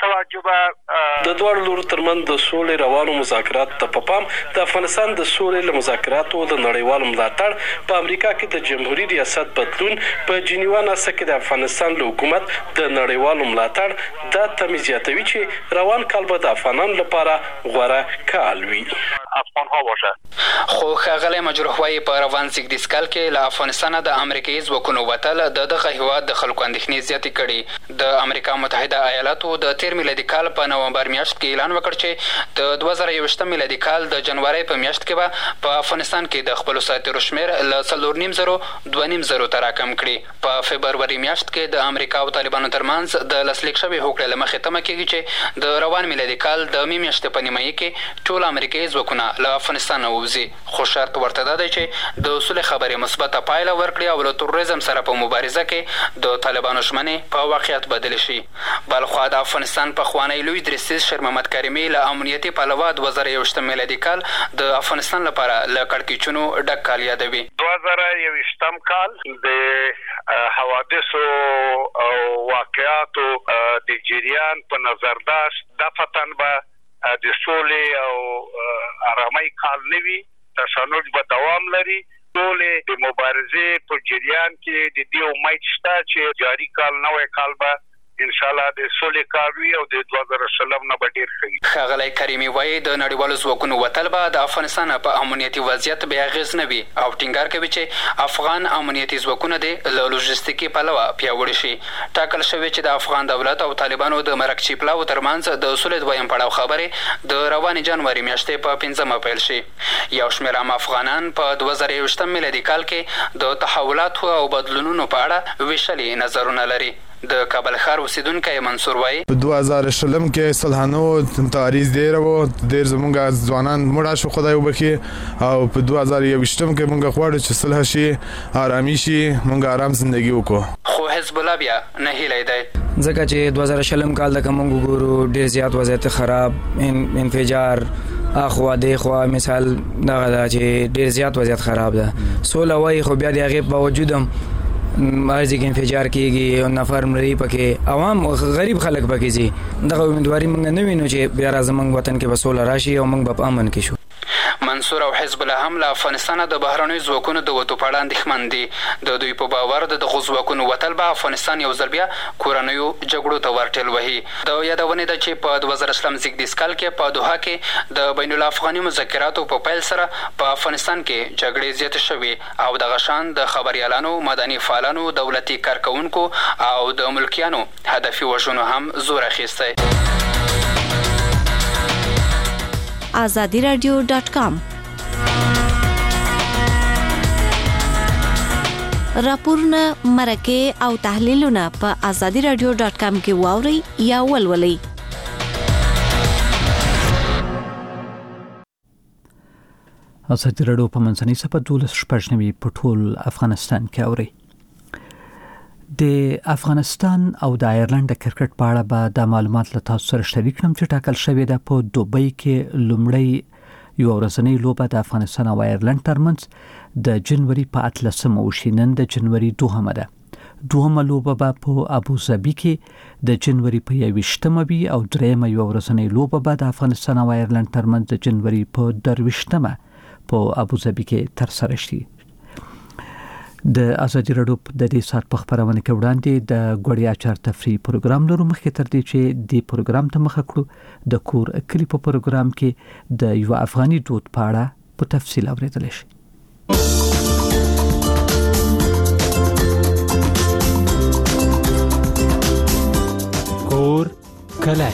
د دوه لورو ترمن د سولې روانو مذاکرات ته په پام د افغانستان د سولې له مذاکراتو د نړیوالو ملاتړ په امریکا کې د جمهوریت ریاست بدلون په جنیوا ناسه کې د افغانستان له حکومت د نړیوالو ملاتړ دا تمیز زیاتوي چې روان کال به د افغانانو لپاره غوره کال وي. افغانها باشه. خو ښاغلی مجروح وايي په روان زیږدیز کال کې له افغانستانه د امریکایي ځواکونو وتل د دغه هیواد د خلکو اندېښنې زیاتې کړي. د امریکا متحده ایالاتو د تیر میلادي کال په نومبر میاشت کې اعلان وکړ چې د 2021 میلادي کال د جنوري په میاشت کې به په افغانستان کې د خپلو ساتیرو شمېر له 4.5 2.5 ته راکم کړي. په فبروري میاشت کې د امریکا او طالبانو ترمنځ د لاسلیک شوې هوکړې له مخې تمه کېږي چې د روان میلادي کال د مې میاشتې په نیمایي کې ټول امریکایي ځواکونه له افغانستانه ووځي. خو شرط ورته دا دی چې د سولې خبرې مثبته پایله ورکړي او له تروریزم سره په مبارزه کې د طالبانو ژمنې په واقعیت بدلې شي. بلخوا د افغانستان پخوانی لوی درسیز شیر محمد کریمي له امنیتي پلوه 2021 میلادي کال د افغانستان لپاره له کړکېچونو ډک کال یادوي. 2021 کال د حوادثو او واقعاتو د جریان په نظر داشت دفتن به د سولې او آرامۍ کال نوي، تشنج به دوام لري. ټولې د مبارزې په جریان کې د دې امید شته چې جاري کال نوی کال به ان شاء الله د سولې کال وي او د 2020 نه به ډېر ښه وي. ښاغلی کریمي وایي د نړیوالو ځواکونو وتل به د افغانستان په امنیتي وضعیت بې اغېز نه وي او ټینګار کوي چې افغان امنیتي ځواکونه دې له لوژستیکي پلوه پیاوړي شي. ټاکل شوي چې د افغان دولت او طالبانو د مرکچي پلاو ترمنځ د سولې دویم پړاو خبرې د روانې جنوري میاشتې په 5مه پیل شي. یو شمېر عام افغانان په 2021 میلادي کال کې د تحولاتو او بدلونونو په اړه ویشلي نظرونه لري. د کابل ښار اوسیدونکی منصور وایي په 2020 کې صلحانو تعریض ډیر وو ډیر زمونږ ځوانان مړه شو خدای وبخي او په 2021 کې مونږ غواړو چې صلح شي آرامي شي مونږ آرام ژوندۍ وکړو خو حزب الله بیا نه هیلای دی ځکه چې 2020 کال د کوم ګورو ډیر زیات وضعیت خراب انفجار اخوا دیخوا مثال دغه دا چې ډیر زیات وضعیت خراب ده سوله وای خو بیا د هغه باوجود هم مارځي کې انفجار کیږي او نفر مری پکې عوام غریب خلک پکې زی دغه امیدواري موږ نه وینو چې بیا راځم وطن کې وسوله راشي او موږ په امن کې شو منصور او حزب الله هم له افغانستان د بهرنیو ځواکونو د وټو په اړه اندېښمن دي د دوی په باور د دغو ځواکونو وتل به افغانستان یو ځل بیا کورنیو جګړو ته ورټېل وهي د یادونې ده چې په 2020 زیږدیز کال کې په دوحه کې د بین الافغاني مذاکراتو په پیل سره په افغانستان کې جګړې زیاتې شوې او دغه شان د خبریالانو مدني فعالانو دولتي کارکونکو او د ملکیانو هدفي وژنو هم زور اخیستی azadiradio.com راپورونه مرکه او تحلیلونه په azadiradio.com کې واوري یا ولولئ ازادي راډیو په منځنۍ صفحه 12 په ټول افغانستان کې اوري د افغانستان او د آیرلند د کرکټ په اړه به د معلومات له تاسو سره شریک کړم چې ټاکل شوې ده په دوبۍ کې لومړی یو ورځنۍ لوبه د افغانستان او آیرلند ترمنځ د جنوري په 18 وشي نن د جنوري 2 ده دوهمه لوبه به په ابوظبي کې د جنوري په 21 وي او درېمه یو ورځنۍ لوبه به د افغانستان او آیرلند ترمنځ د جنوري په 23 په ابوظبي کې ترسره شي د ازادي راډیو د دې سات په خبرونه کې وړاندې د غوړیا چار تفریح پروګرام لرو مخکې تر دې چې د پروګرام ته مخه کړو د کور کلی په پروګرام کې د یو افغاني دود په اړه په تفصیل اوریدل شي کور کلی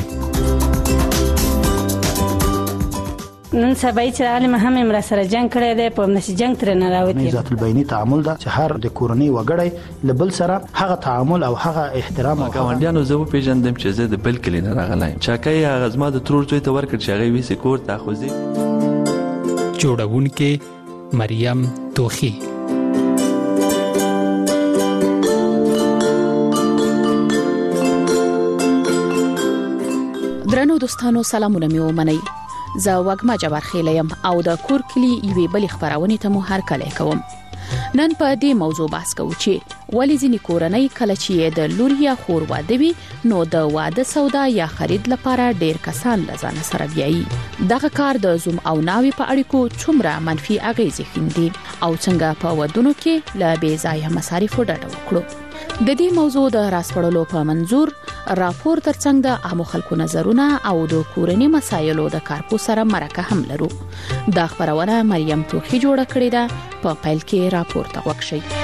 نن سبا چې عالم هم امر سره جنگ کړی دی په نشي جنگ تر نه راوتی ذات البینی تعامل دا چې هر د کورنۍ وګړي لبل سره هغه تعامل او هغه احترام او ګاونډیانو زه په پیژندم چې زه د بل کلی نه راغلایم چاکای هغه زما د ترور زوی ته ورکړ چې هغه ویسه کور ته خوځي جوړونکې مریم توخی درنو دوستانو سلامونه مې ومنئ زه وګما جبار خیلیم او د کور کلی یوې بل خبرونه ته مو هر کله کوم نن په دې موضوع بحث کوو چې ولې ځینې کورنۍ کله چې د لور یا خور واده وي نو د واده سودا یا خرید لپاره ډیر کسان لزان سره بیایي دغه کار د زوم او ناوي په اړیکو څومره منفي اغیزې ښندي او څنګه په ودونو کې لا بې ځایه مصارف ډډه وکړو د دې موضوع د راسپړلو په منظور راپور ترڅنګ د عامو خلکو نظرونه او د کورنۍ مسایلو د کارپو سره مرکه هم لرو دا خبرونه مریم توخی جوړه کړې ده په پیل کې راپور ته وښیي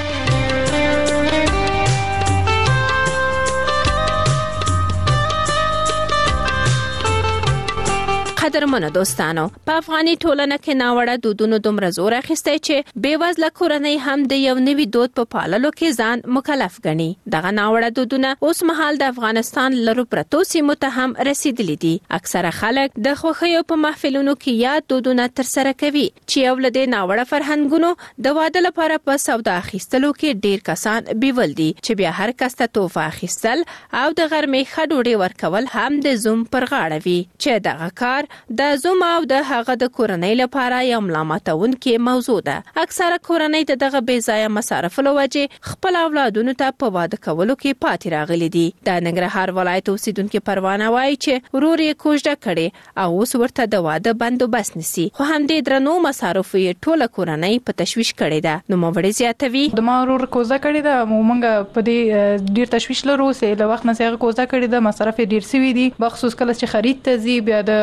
قدرمنو دوستانو په افغاني ټولنه کې ناوړه دودونو دومره زور اخیستی چې بیوزله کورنۍ هم د یو نوي دود په پاللو کې ځان مکلف ګڼي دغه ناوړه دودونه اوس مهال د افغانستان لرو پرتو سیمو ته هم رسیدلي دي اکثره خلک د خوښیو په محفلونو کې یاد دودونه ترسره کوي چې یو له دې ناوړه فرهنګونو د واده لپاره په سودا اخیستلو کې ډیر کسان بیول دي چې بیا هر کس ته توفه اخیستل او د غرمې ښه ډوډۍ ورکول هم د زوم پر غاړه وي چې دغه کار د زوم او د هغه د کورنۍ لپاره یو ملامتونکې موضوع ده اکثره کورنۍ د دغه بې ځایه مصارفو له وجې خپل اولادونو ته په واده کولو کې پاتې راغلي دي د ننګرهار ولایت اوسیدونکي پروانه وایي چې ورور یې کوژده کړې او اوس ورته د واده بندوبست نیسي خو همدې درنو مصارفو یې ټوله کورنۍ په تشویش کړې ده نوموړې زیاتوي د ما ورور کوژده کړې ده موږ په دې ډیر تشویش لرو چې له وخت نه څخه کوژده کړې ده مصارف ډیر سوي دي بخصوص کله چې خرید ته ځي بیا د خرید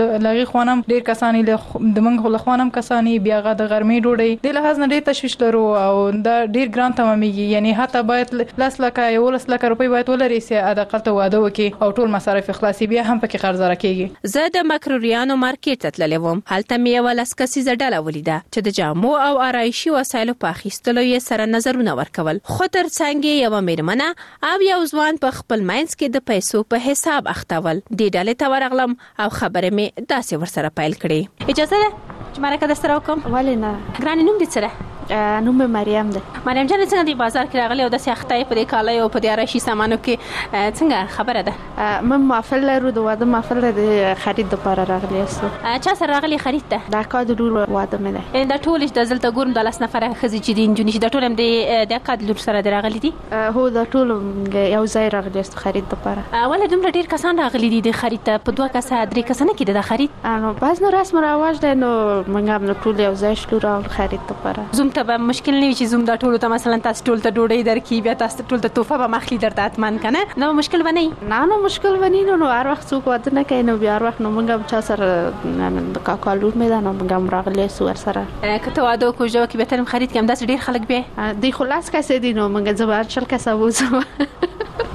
لغي خوانم ډیر کسانی د منګ له خوانم کسانی بیا غا د غرمې ډوډۍ د لحاظ نه ډیر تشویش لرو او دا ډیر ګران تمامېږي یعنی حتی باید 10 لک یا 10 لک روپۍ باید ولري چې ادا قلته واده وکي او ټول مصارف خلاصي بیا هم پکې قرض راکېږي. زه د مکروریانو مارکیټ ته تللی وم. هلته مې یوه لسکسیزه ډله ولیده چې د جامو او آرایشي وسایلو په اخیستلو یې سره نظرونه ورکول. خو تر څنګ یوه میرمنه او یو ځوان په خپل منځ کې د پیسو په حساب اختول. دې ډلې ته ورغلم او خبرې مې داسې ورسره پیل کړې. اجازه ده چې مرکه درسره وکړم؟ ولې نه. ګرانې نوم دې څه ده؟ نوم مریم ده. مریم جان څنګه د بازار کې راغلی او داسې اخته په دې کالیو او په دې آرایشي سامانو کې څنګه خبره ده؟ من محفل لرو د واده محفل د خرید لپاره راغلی یاستو. چا سره راغلی خرید ته؟ د اکا د لور واده مې ده. دا ټول د دلته ګورم د 10 نفره ښځې چې دي نجونې چې دا ټول هم د اکا د لور سره راغلي دي؟ هو دا ټول یو ځای راغلی یاستو خرید لپاره. ولې دومره ډېر کسان راغلي دي د خرید ته؟ په 2 کسه 3 کسه نه کېده دا خرید؟ نو بعض نو رسم رواج دی نو موږ هم ټول یو ځای شلو را خرید لپاره. زوم ته به مشکل نه چې زوم دا ټول ته مثلا تاسو ټول ته ډوډۍ درکې بیا تاسو ټول ته تحفه به مخلي درته اتمن کنه نو مشکل ونی نه مشکل ونی نو هر وخت څوک واده نه کوي نو بیا هر وخت نو موږ هم چا سره د کاکا لور مې دا نو موږ هم راغلی سو ور سره کته واده کو جو کې به تل خرید کوم داس ډیر خلک به دی خلاص کسه دي نو موږ زبر چل کسه وځو.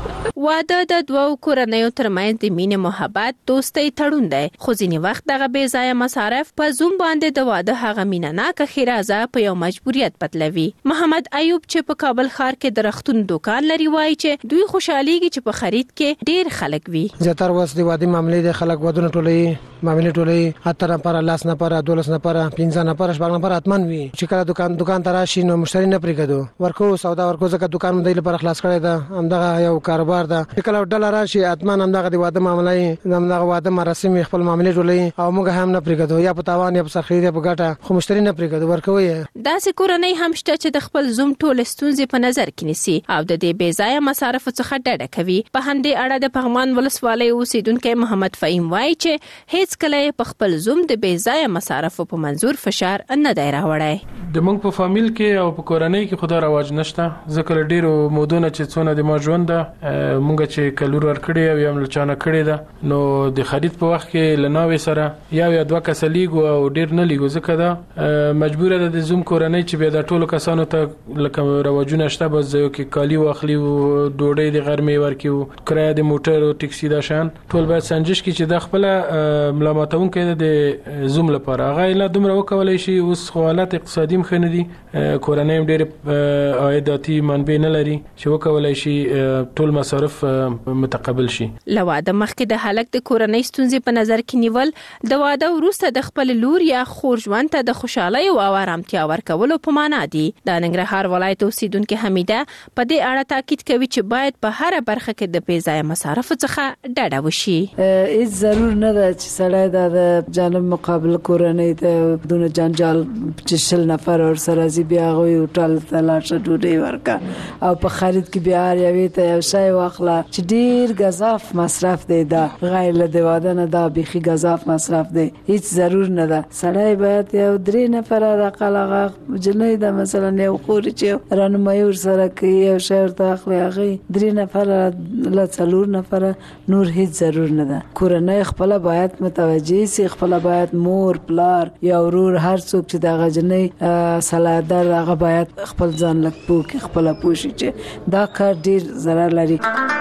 واده د دوو کورنیو ترمنځ د مینې محبت دوستۍ تړون دی خو ځینې وخت دغه بې ځایه مصارف په زوم باندې د واده هغه مینه ناکه خیرازه په یو مجبوریت بدلوي. محمد ایوب چې په کابل ښار کې د رختون دکان لري وایي چې دوی خوشحاليږي چې په خرید کې ډیر خلک وي. زیاتره وس د واده معاملې د خلک ودونه ټولې معاملې ټولې اتر پر لاس نه پر 12 نه پر 15 نه پر 15 نه پر اتمن وي چې کله دکان تراشي نو مشتری نه پریږدو ورکو سودا ورکو ځکه دکان مې لپاره خلاص کړی دا همدغه یو کاروبار کله ډالر راشي اتمان همدغه د واده معاملې همدغه واده مراسم خپل معاملې ټولې او موږ هم نه پریږدو یا په تاوان یا په سرخیری یا په ګټه خو مشتری نه پریږدو ورکوي. داسې کورنۍ هم شته چې د خپل زوم ټول ستونزې په نظر کې نیسي او د دې بې ځایه مصارفو څخه ډډه کوي. په همدې اړه د پغمان ولسوالۍ اوسیدونکو محمد فهیم وایي چې هیڅ کله په خپل زوم د بې ځایه مصارفو په منظور فشار نه دی راوړی. د موږ په فامیل کې او په کورنۍ کې خدای رواج نشته ځکه ډیرو مودونه چې څونه د ما ژوند مونږ چې کلور ورکړی او یم لچانه کړی ده نو د خرید په وخت کې لناوي سره یا 2 کس لیګو او ډیر نه لیګو ځکه دا مجبور ده د زوم کورنۍ چې به د ټولو کسانو ته لکه رواجونه شته بس ځو کې کالی واخلي او ډوډۍ د غرمې ورکیو کرایه د موټر او ټیکسي دا شان ټول باید سنجش کی چې د خپل ملامتون کې د زوم لپاره هغه لا دومره وکولای شي. اوس حالت اقتصادي مخنه دي کورنۍ ډیر عایداتي منبع نه لري چې وکولای شي ټول مصارف متقبل شي. لواده مخکې د هلک د کورنۍ ستونزې په نظر کې نیول د واده وروسته د خپل لور یا خور ژوند ته د خوشحالۍ او آرامتیا ورکولو په معنا دي. د ننګرهار ولایت اوسیدونکو حمیده په دې اړه تاکید کوي چې باید په هر برخه کې د بې ځایه مصارفو څخه ډډه وشي. هیڅ ضرور نه ده چې سړی د جانب مقابل کورنۍ ته دونه جنجال چې 10 نفر ور سره زی بیا غوي ټول تلاشه ډوډۍ ورکا او په خرید کې بیا یوې ته یو شی واخله چې ډیر غضاف مصرف دی دا غیر له د واده نه دا بيخي غضاف مصرف دی. هیڅ ضرور نه ده سړی باید یو 3 نفر راقلغه جنې دا مثلا یو خوري چې رانمایي ور سره کوي یو شهر ته اخلي هغه 3 نفر لا 4 نفر نور هیڅ ضرور نه ده. کورنۍ خپل باید متوجي سي خپل باید مور پلار یا ورور هر څوک چې دا غجنې سلادر هغه باید خپل ځان لک پوک خپل پوشي چې دا کار ډیر ضرر لري.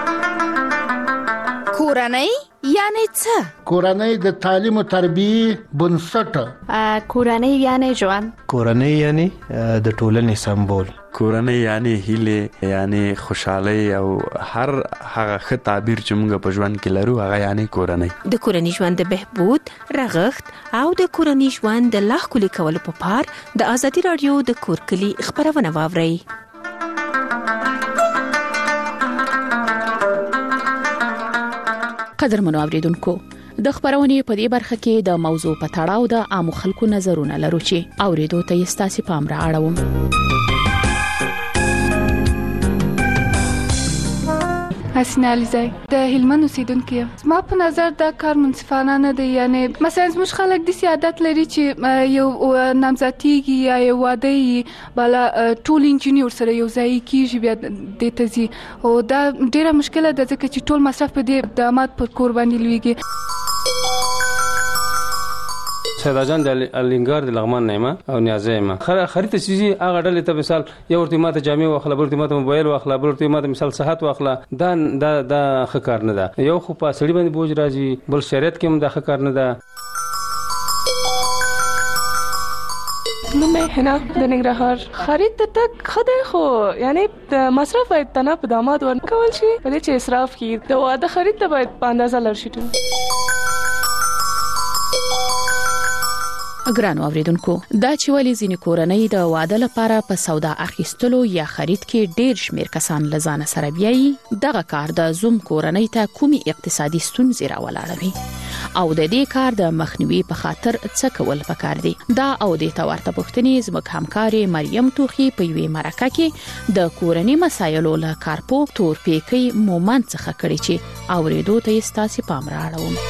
کورنۍ یعنی څه؟ کورنۍ د تعلیم او تربیه بنسټ. کورنۍ یعنی ژوند. کورنۍ یعنی د ټولنې سمبول. کورنۍ یعنی هیله یعنی خوشحالي او هر هغه ښه تعبیر چې موږ په ژوند کې لرو هغه یعنی کورنۍ. د کورنۍ ژوند د بهبود رغښت او د کورنۍ ژوند د لا ښکلي کولو په پار د ازادي رادیو د کور کلی خبرونه واورئ. قدرمنو اوریدونکو د خبرونې په دې برخه کې د موضوع په تړاو د عامو خلکو نظرونه لرو چې اوریدو ته یې ستاسو پام را اړوم. حسینه علیزی د هلمند اوسیدونکو یم. ما په نظر دا کار منصفانه نه دی. یعنی مثلا زموږ خلک د سیادت لري چې یو نامزدګي یا یو واده بالا ټول انجینیر سره یو ځای کیږي بیا د تزي او دا ډیره مشکله ده ځکه چې ټول مصرف په دې دامات پر کور باندې لويږي. سیداجان د الینګار د لغمان نه او نیازه ما خرید چیزی هغه ډلې ته مثال یو ورته ماته جامع واخله بل ورته ماته موبایل واخله بل ورته ماته مثال صحت واخله دا خکار نه ده یو خو په سړي باندې بوج راځي بل شریعت کې هم دا خکار نه ده. نو مې هنا د ننګرهار خرید ته تک خدای خو یعنی د مصرف باید تنه په داماد ورکول شي په دې چې اسراف کی د واده خرید ته باید په اندازه لړ شي. ګرانو اوریدونکو دا چې ولې ځینې کورنۍ د واده لپاره په سودا اخیستلو یا خرید کې ډېر شمیر کسان لزان سره بیایي دغه کار د زوم کورنۍ ته کومي اقتصادي ستونزې راولاړوي او د دې کار د مخنیوي په خاطر څه کول پکار دي. دا او د تورته پښتنې زموږ همکاري مریم توخي په یوې مرکه کې د کورنۍ مسایلو له کارپو تور پیکي مومن څخه کړي چې اوریدو ته ستاسو پام راړوم.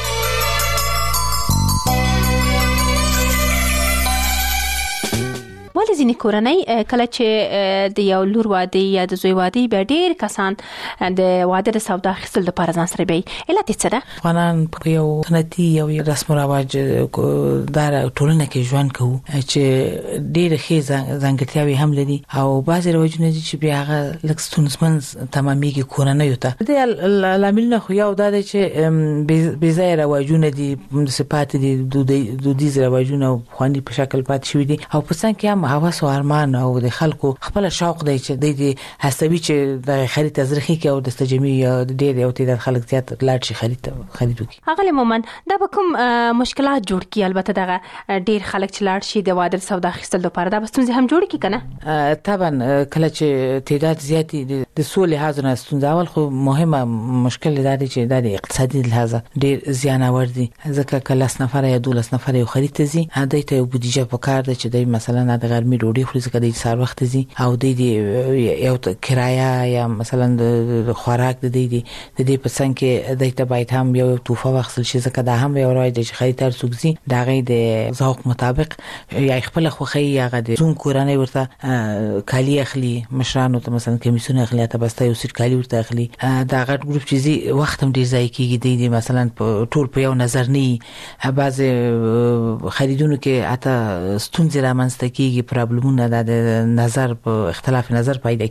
ولې ځینې کورنۍ کله چې د یو لور واده یا د زوی واده به ډېر کسان د واده د سودا اخیستل لپاره ځان سره بیایي علت یې څه ده؟ افغانان په یو سنتي یو رسم و رواج دار ټولنه کې ژوند کوو چې ډېر ښې ځانګړتیاوې هم لري او بعضې رواجونه دي چې بیا هغه لږ ستونزمن تمامېږي کورنیو ته. د لاملونه خو یو دا دی چې بې ځایه رواجونه دي صفات دي دودیز رواجونه پخواني په شکل پاتې شوي دي او په څنګ کې هم هوس او ارمان او د خلکو خپل شوق دی چې د هڅوي چې د خرید تزریخي کې او د استجمي ډېر یو تعداد خلک زیات لاړ شي خرید وکړي. هغه مومن دا به کوم مشکلات جوړ کی البته دغه ډېر خلک چې لاړ شي د واده سودا اخیستل لپاره دا به ستونزې هم جوړ کی کنه؟ طبعا کله چې تعداد زیات د سولې لحاظ نه ستونزه اول خو مهمه مشکل دی چې د اقتصادي لحاظ ډېر زیان اور دي ځکه کله 10 نفر یا 12 نفر یو خرید ته زی هدا ته بودیجه پکار دی چې د مثلا د غرمې ډوډۍ خوري ځکه د سهار وخت زی او د یو کرایه یا مثلا د خوراک د دې په څنګ کې د ته باید هم یو توفه واخصل شي ځکه دا هم یو راځي چې خریدار سوګزي دا غي د ذوق مطابق یا خپل خوخي یا د زوم کورنۍ ورته کالی اخلي مشرانو ته مثلا کمیسونه اخلي ته بس یو سر کالی ورته اخلي دا غټ ګروپ چې وخت هم ډیر ځای کیږي د مثلا ټول په یو نظر نه بعض خریدونکو کې اته ستونزې رامنځته کیږي پرابلمونه د نظر په اختلاف نظر پیدا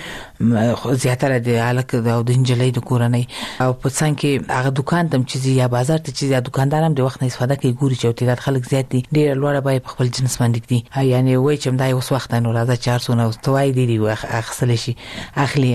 کیږي زیاتره د الک او د انجلۍ د کورنۍ او په څنګه کې هغه دکان تم چې یا بازار ته چې دکاندار هم د وخت نه استفاده کوي ګوري چې تعداد خلک زیات دي ډیر لوړه به په خپل جنس باندې دي یعنی وای چې دا اوس وخت نه راځي 400 او توای دي اخصل شي اخلي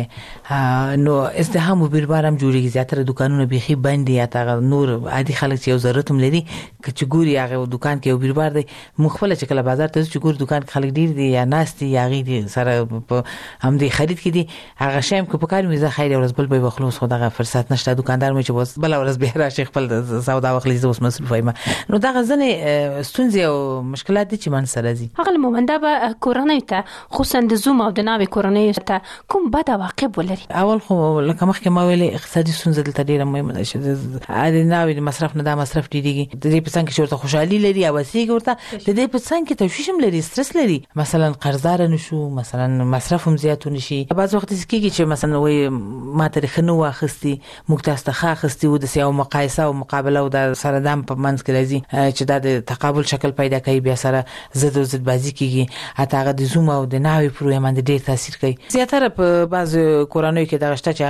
نو ازدحام بیربار هم جوړیږي زیاتره دکانونه بيخي بندي یا تا نور عادي خلک چې یو ضرورت هم لري چې ګوري هغه دکان کې یو بیربار دی مخفله چې کله بازار ته چې ګور دکان خلک ډیر دي یا ناس دي یا غي دي سره هم دي خرید کې دي هغه شایم کو په کار مې زه خیر ورځ بل به خلاص خو دغه فرصت نشته دکاندار مې چې بس بل ورځ به راشي خپل سودا وخلی زوس مسؤل فایمه نو دا غزنه ستونزې او مشکلات دي چې من سره دي هغه مومنده به کورنۍ ته خصوصا د زوم او د ناوې کورنۍ ته کوم بد عواقب ولري اول خو لکه مخکې ما ویلې اقتصادي ستونزې دلته ډیره مهمه ده چې د ناوې مصرف نه دا مصرف ډیریږي د دې په څنګه چې ورته خوشحالي لري او وسیګ ورته د دې په څنګه کې تشویش هم لري سترس لري مثلا قرضدار نشو مثلا مصرف هم زیات نشي بعض وخت کېږي چې مثلا وای ما تاریخ نو واخستي مکتاس ته خاخستي و د سیاو مقایسه او مقابله او د سره دم په منځ کې راځي چې د تقابل شکل پیدا کوي بیا سره زد او زد بازی کېږي اته هغه د زوم او د ناوې پروګرام باندې ډېر تاثیر کوي زیاتره په بعض کورنۍ کې دا شته چې